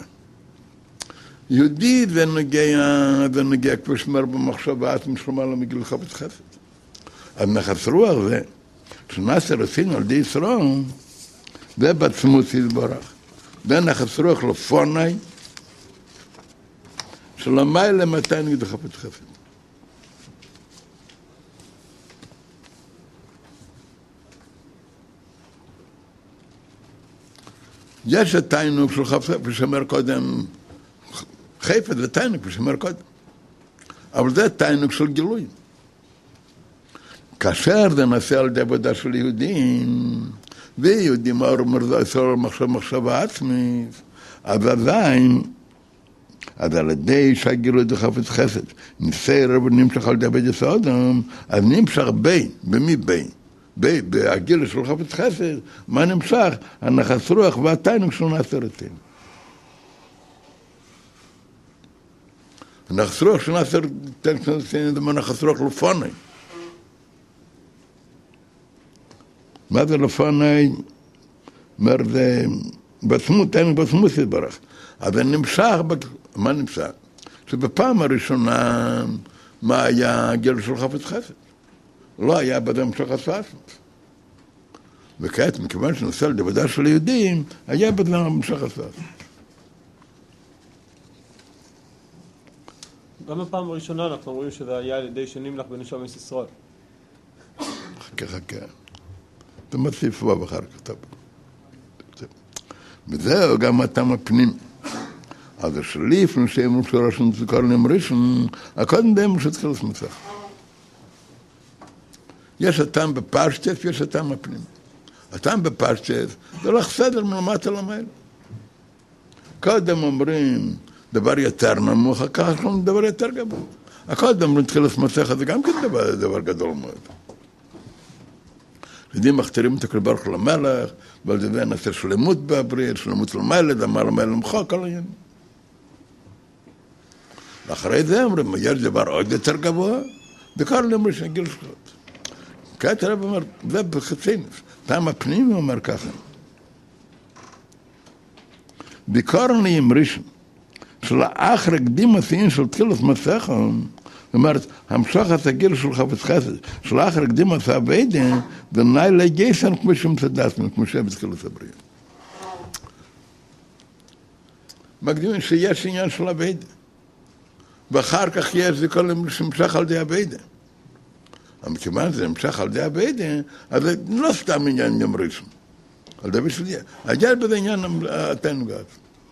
Speaker 1: יהודי זה נגיע, זה נגיע כמו שמר במחשבה עצמם שלמה למגיל חפץ חסד. אז נחת רוח זה, שנעשה רצון על זה ישראל, זה בעצמות יתברך. זה נחת רוח לפוני, שלמי למתי נגד חפץ חסד. יש התיינוק של חפץ חסד, ששמר קודם, חפץ זה תיינוק ששמר קודם. אבל זה תיינוק של גילוי. כאשר זה נעשה על ידי עבודה של יהודים, ויהודים אומר ישראל מחשב מחשבה עצמית, אז עדיין, אז על ידי שהגילו את חפץ חסד, נפסי רב נמשך על ידי עבד יסודם, אז נמשך בי, במי בי? בי, בהגילו של חפץ חסד, מה נמשך? הנחת רוח והתיינוק של נעשה רצון. הנחת רוח של נעשה רצון, זה נחת רוח לפוני. מה זה לפני? אומר זה, בעצמות, אין בעצמות יתברך. אז זה נמשך, מה נמשך? שבפעם הראשונה, מה היה הגיל של חפץ חסד? לא היה בזה המשך עשה. וכעת, מכיוון שנושא על דבדה של יהודים, היה בזה המשך עשה.
Speaker 3: גם בפעם הראשונה אנחנו אומרים שזה היה על ידי שנמלך בנשום ישראל.
Speaker 1: חכה חכה. אתה מוסיף וו אחר כך. טוב. וזהו גם הטעם הפנים. אז השליף, נשאם שורשן זכרנים ראשון, הקודם בהם שתחיל סמצח. יש הטעם בפשטס ויש הטעם הפנים. הטעם בפשטס זה הולך סדר מלמטה למעלה. קודם אומרים דבר יותר נמוך, אחר כך אומרים דבר יותר גבוה. הקודם אומרים תחיל סמצח, זה גם כן דבר, דבר גדול מאוד. יודעים, מכתירים את הקרבר של המלך, ועל זה נעשה שלמות בברית, שלמות למעלה, דמה למעלה למחוק, כל העניין. ואחרי זה אומרים, יש דבר עוד יותר גבוה, דקר למרי שנגיל שחות. כעת הרב אומר, זה בחצינס, טעם הפנים אומר ככה. ביקורני עם ראשון, שלאחר הקדים הסיין של תחילת מסכת, זאת אומרת, המשך הסגיר של חפץ חסד, שלאחר הקדים עשה עבודה, ונאי לגייסן כמו שמצדסנו, כמו שבתחילת הברית. מקדימים שיש עניין של עבודה. ואחר כך יש זה כל המשך על די עבודה. אבל כיוון זה המשך על די עבודה, אז זה לא סתם עניין יום ראשון. על די בשביל זה. היה בזה עניין התנגד.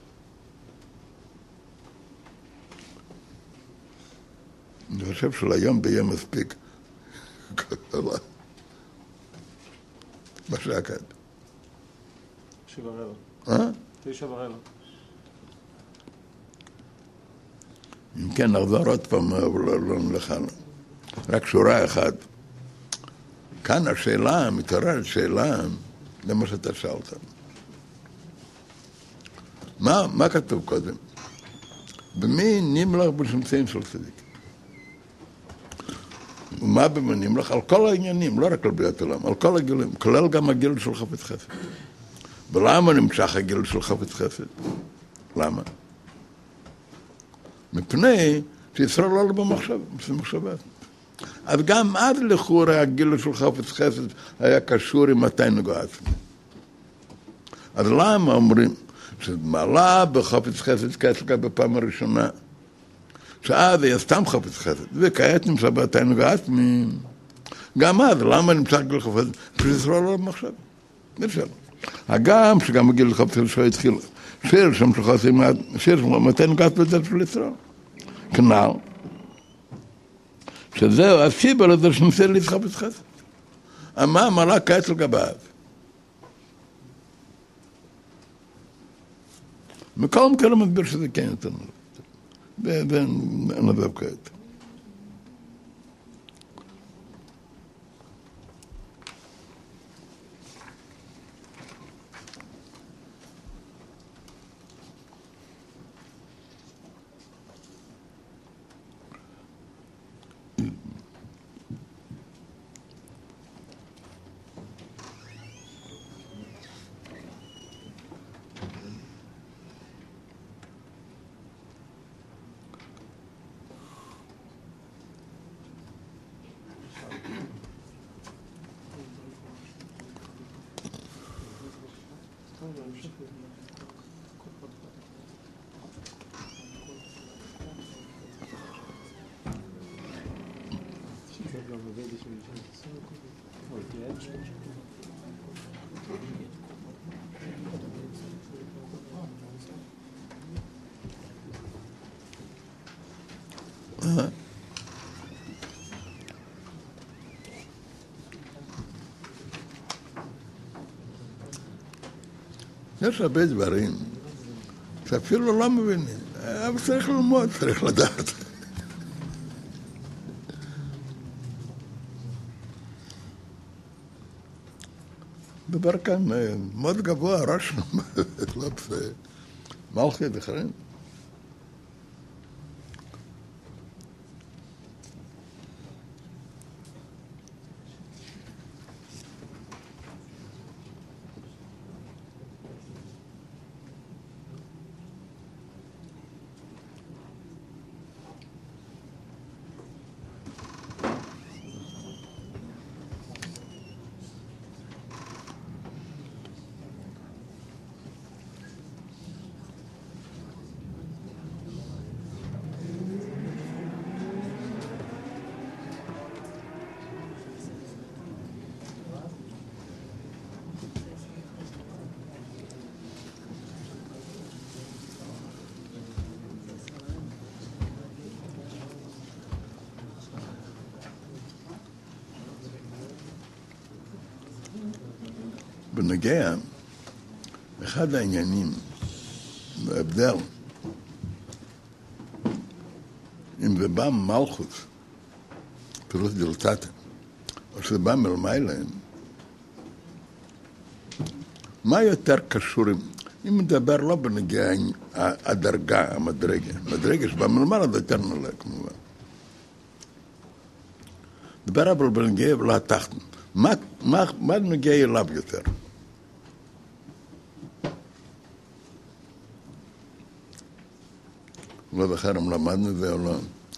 Speaker 1: אני חושב שלהיום זה יהיה מספיק. בשעה
Speaker 3: תשע ורבע.
Speaker 1: אה?
Speaker 3: תשע ורבע.
Speaker 1: אם כן, נחזור עוד פעם, אבל לא נלך הלאה. רק שורה אחת. כאן השאלה, מתעוררת שאלה, זה מה שאתה שאלת. מה, מה כתוב קודם? במי נמלך בשמצאים של צדיק? ומה במי נמלך? על כל העניינים, לא רק על בריאת עולם, על כל הגילים, כולל גם הגיל של חפץ חסד. ולמה נמשך הגיל של חפץ חסד? למה? מפני שישראל לא במחשב, במחשבה. אז גם עד לכאורה הגיל של חפץ חסד היה קשור עם התענוג העצמי. אז למה אומרים שמעלה בחפץ חסד כסלקה בפעם הראשונה, שאז היה סתם חפץ חסד, וכעת נמצא בתענוג העצמי, גם אז, למה נמצא גיל חפץ חסד? שישראל לא במחשב. אפשר. הגם שגם הגיל חפץ חסד שלו התחיל, שיר שם שחוסים, שיר שם מתענוג העצמי של ישראל. כנ"ל, שזהו הסיבה לזה שנושא להתחפץ חסד. מה מעלה כעת לגביו? מכל מקרה מסביר שזה כן יותר נורא. ונדב כעת. יש הרבה דברים שאפילו לא מבינים, אבל צריך ללמוד, צריך לדעת. דבר כאן מאוד גבוה, ראש מלכי ואחרים. בנגיע, אחד העניינים, בהבדל, אם זה בא מלכות, פירוש דילתתא, או שזה בא מלמעלה, מה יותר קשור, אם מדבר לא בנגיע הדרגה, המדרגה, המדרגה שבא מלמעלה זה יותר נעלה כמובן. דבר אבל בנגיע לתחתן, מה, מה, מה נגיע אליו יותר? לא זוכר אם למדנו את זה או לא.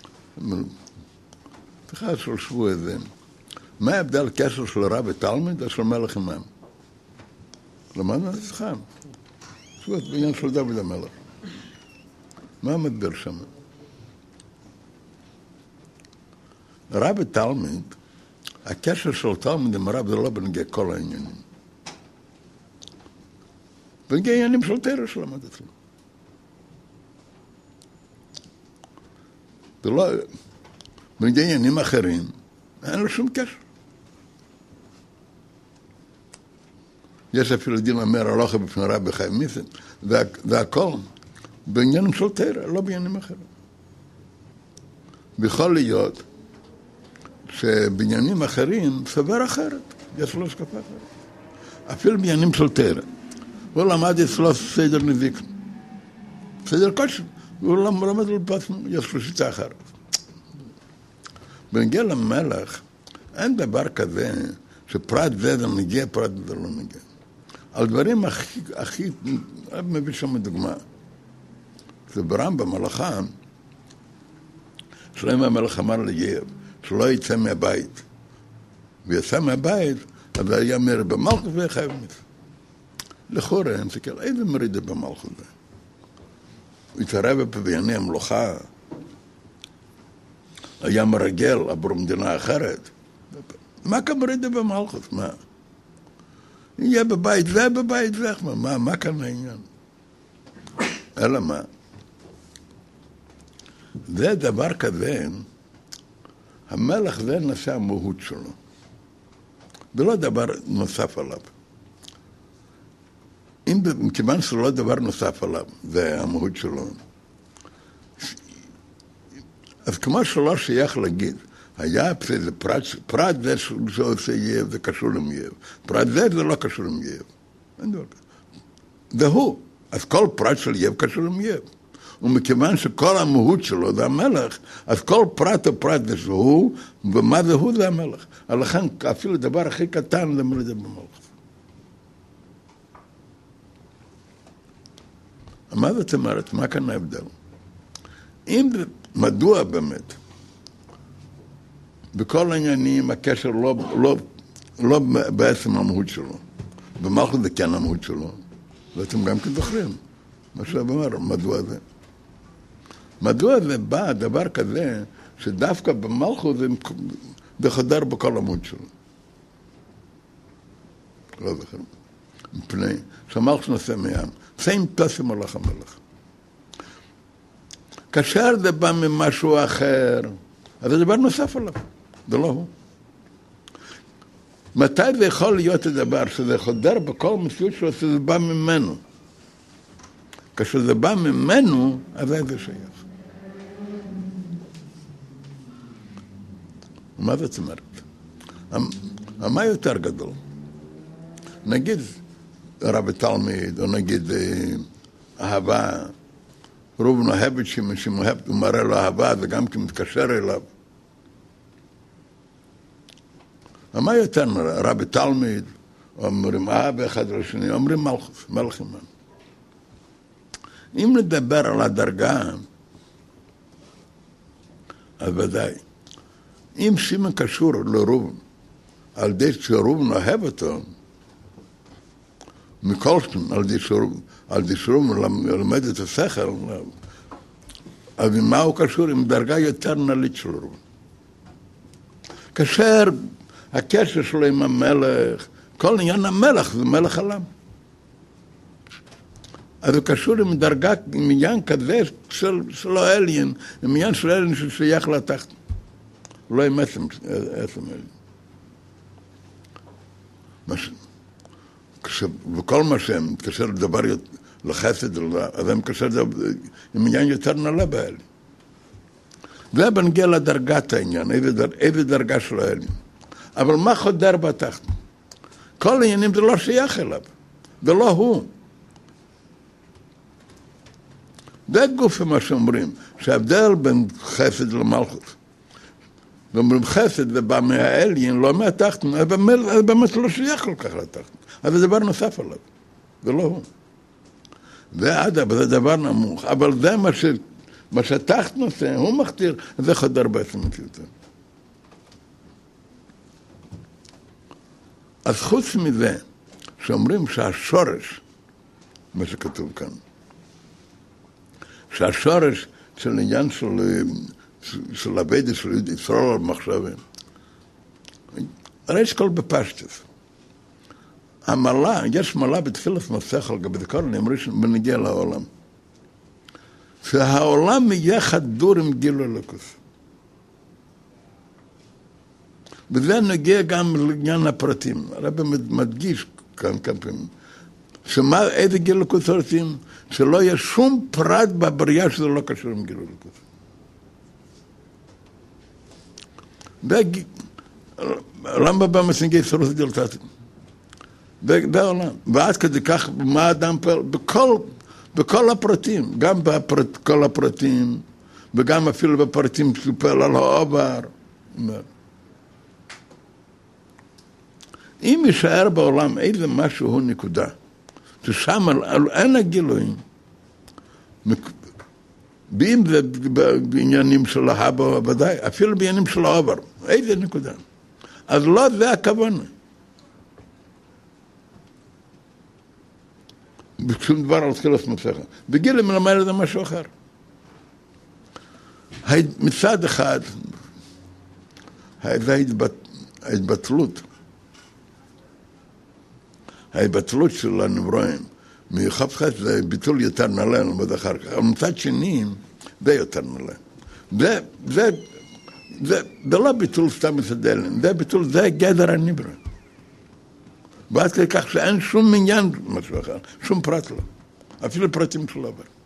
Speaker 1: תחד של שבוע הזה. מה ההבדל קשר של רב ותלמיד או של מלך אימם? למדנו את זה חם. שבוע בעניין של דוד המלך. מה המדבר שם? רב ותלמיד, הקשר של תלמיד עם רב זה לא בנגיע כל העניינים. בנגיע העניינים של תרא שלמד אצלו. זה לא, בנגיע עניינים אחרים, אין לו שום קשר. יש אפילו דין אומר, הלוכה בפני רבי חיים ניסן, זה הכל בעניינים של תרא, לא בעניינים אחרים. יכול להיות שבעניינים אחרים סבר אחרת, יש לו השקפה אחרת. אפילו בעניינים של תרא. הוא למד אצלו סדר נזיקין. סדר קודש. הוא למד לבצנו, יש לו שיטה אחרת. בנגיע למלך, אין דבר כזה שפרט זה זה נגיע, פרט זה לא נגיע. על דברים הכי, הכי, אני מביא שם דוגמה. זה ברמב"ם הלכה, שלמה המלך אמר ליאב, שלא יצא מהבית. ויצא מהבית, אז היה מרד במלכות וחייב מזה. לכאורה, אני מסתכל, איזה מרידה במלכות זה? הוא התערב בענייני המלוכה, היה מרגל עבור מדינה אחרת. מה כמרידה במלכות? מה? יהיה בבית זה, בבית זה, מה, מה כאן העניין? אלא מה? זה דבר כזה, המלך זה נשא המהות שלו. זה לא דבר נוסף עליו. אם כיוון שזה לא דבר נוסף עליו, זה המהות שלו. אז כמו שלא שייך להגיד, היה זה פרט, פרט זה שעושה יב, זה קשור למייב. פרט זה זה לא קשור למייב. זה הוא. אז כל פרט של יב קשור למייב. ומכיוון שכל המהות שלו זה המלך, אז כל פרט או פרט זה שהוא, ומה זה הוא זה המלך. לכן אפילו דבר הכי קטן זה מרידה במלך. מה זאת אומרת? מה כאן ההבדל? אם, מדוע באמת? בכל העניינים הקשר לא, לא, לא בעצם המהות שלו. במלכות זה כן המהות שלו. ואתם גם כן זוכרים. מה שאתה אומר, מדוע זה? מדוע זה בא דבר כזה, שדווקא במלכות זה, זה חדר בכל המהות שלו. לא זוכר. מפני שהמלכות נושא מים. סיים פסם הולך המלך. כאשר זה בא ממשהו אחר, אז זה דבר נוסף עליו. זה לא הוא. מתי זה יכול להיות הדבר שזה חודר בכל מציאות שלו, שזה בא ממנו? כאשר זה בא ממנו, אז זה שייך. מה זאת אומרת? מה יותר גדול? נגיד רבי תלמיד, או נגיד אהבה, רובן אוהבת שמאהבת, הוא מראה לו אהבה, זה גם כי מתקשר אליו. מה יותר רבי תלמיד, אומרים אהבה אחד לשני, אומרים מלכות, מלך אימן. אם נדבר על הדרגה, אז ודאי. אם שמעון קשור לרובן, על די שרובן אוהב אותו, מקולשטיין, על די שרובן, על די שרובן ללמד את השכל, אז מה הוא קשור? עם דרגה יותר נעלית של רובן. כאשר הקשר שלו עם המלך, כל עניין המלך זה מלך עולם. אז הוא קשור עם דרגה, עם עניין כזה של, שלו אליין, עם עניין של אליין ששייך לתחת. לא עם עצם, עצם אליין. וכל מה שהם מתקשר לדבר לחסד, אז הם מתקשר עם עניין יותר נעלה באל. זה בנגיע לדרגת העניין, איזה, דר, איזה דרגה של האל. אבל מה חודר בתחת? כל העניינים זה לא שייך אליו, זה לא הוא. זה גוף מה שאומרים, שההבדל בין חסד למלכות. ואומרים חסד זה בא מהאליין, לא מהתחת, אז באמת לא שייך כל כך לתחת. אז זה דבר נוסף עליו, זה לא הוא. זה אדב, זה דבר נמוך, אבל זה מה, ש... מה שהתחת נושא, הוא מכתיר, זה חודר בעצם מציאותו. אז חוץ מזה, שאומרים שהשורש, מה שכתוב כאן, שהשורש של עניין של, של הבדל של ישראל על מחשבים, הרי יש כל בפשטס. המעלה, יש מעלה בתפילת מסך על גבי כל נאמרים בנגיע לעולם. שהעולם יהיה חדור עם גילוי אלוקות. וזה נגיע גם לעניין הפרטים. הרב מדגיש כאן כמה פעמים. שמה, איזה גילוי אלוקות רוצים? שלא יהיה שום פרט בבריאה שזה לא קשור עם גילוי אלוקות. למה במסנגי סרוס דלתת? זה העולם. ועד כדי כך, מה אדם פועל? בכל, בכל הפרטים, גם בכל הפרטים, וגם אפילו בפרטים שהוא פועל על העובר. אם יישאר בעולם איזה משהו הוא נקודה, ששם אין הגילויים, ואם זה בעניינים של ההבא ודאי, אפילו בעניינים של העובר, איזה נקודה. אז לא זה הכוונה. בשום דבר על תחילת מסכה. בגיל מלמד זה משהו אחר. מצד אחד, זה ההתבטלות. ההתבטלות של הנברואים. מיוחד חד זה ביטול יותר נעלה, נלמד אחר כך. אבל מצד שני, זה יותר נעלה. זה, זה, זה, זה לא ביטול סתם מסדלן, זה ביטול, זה גדר הנברא. ועד כדי כך שאין שום עניין משהו אחר, שום פרט לא. אפילו פרטים של עבר.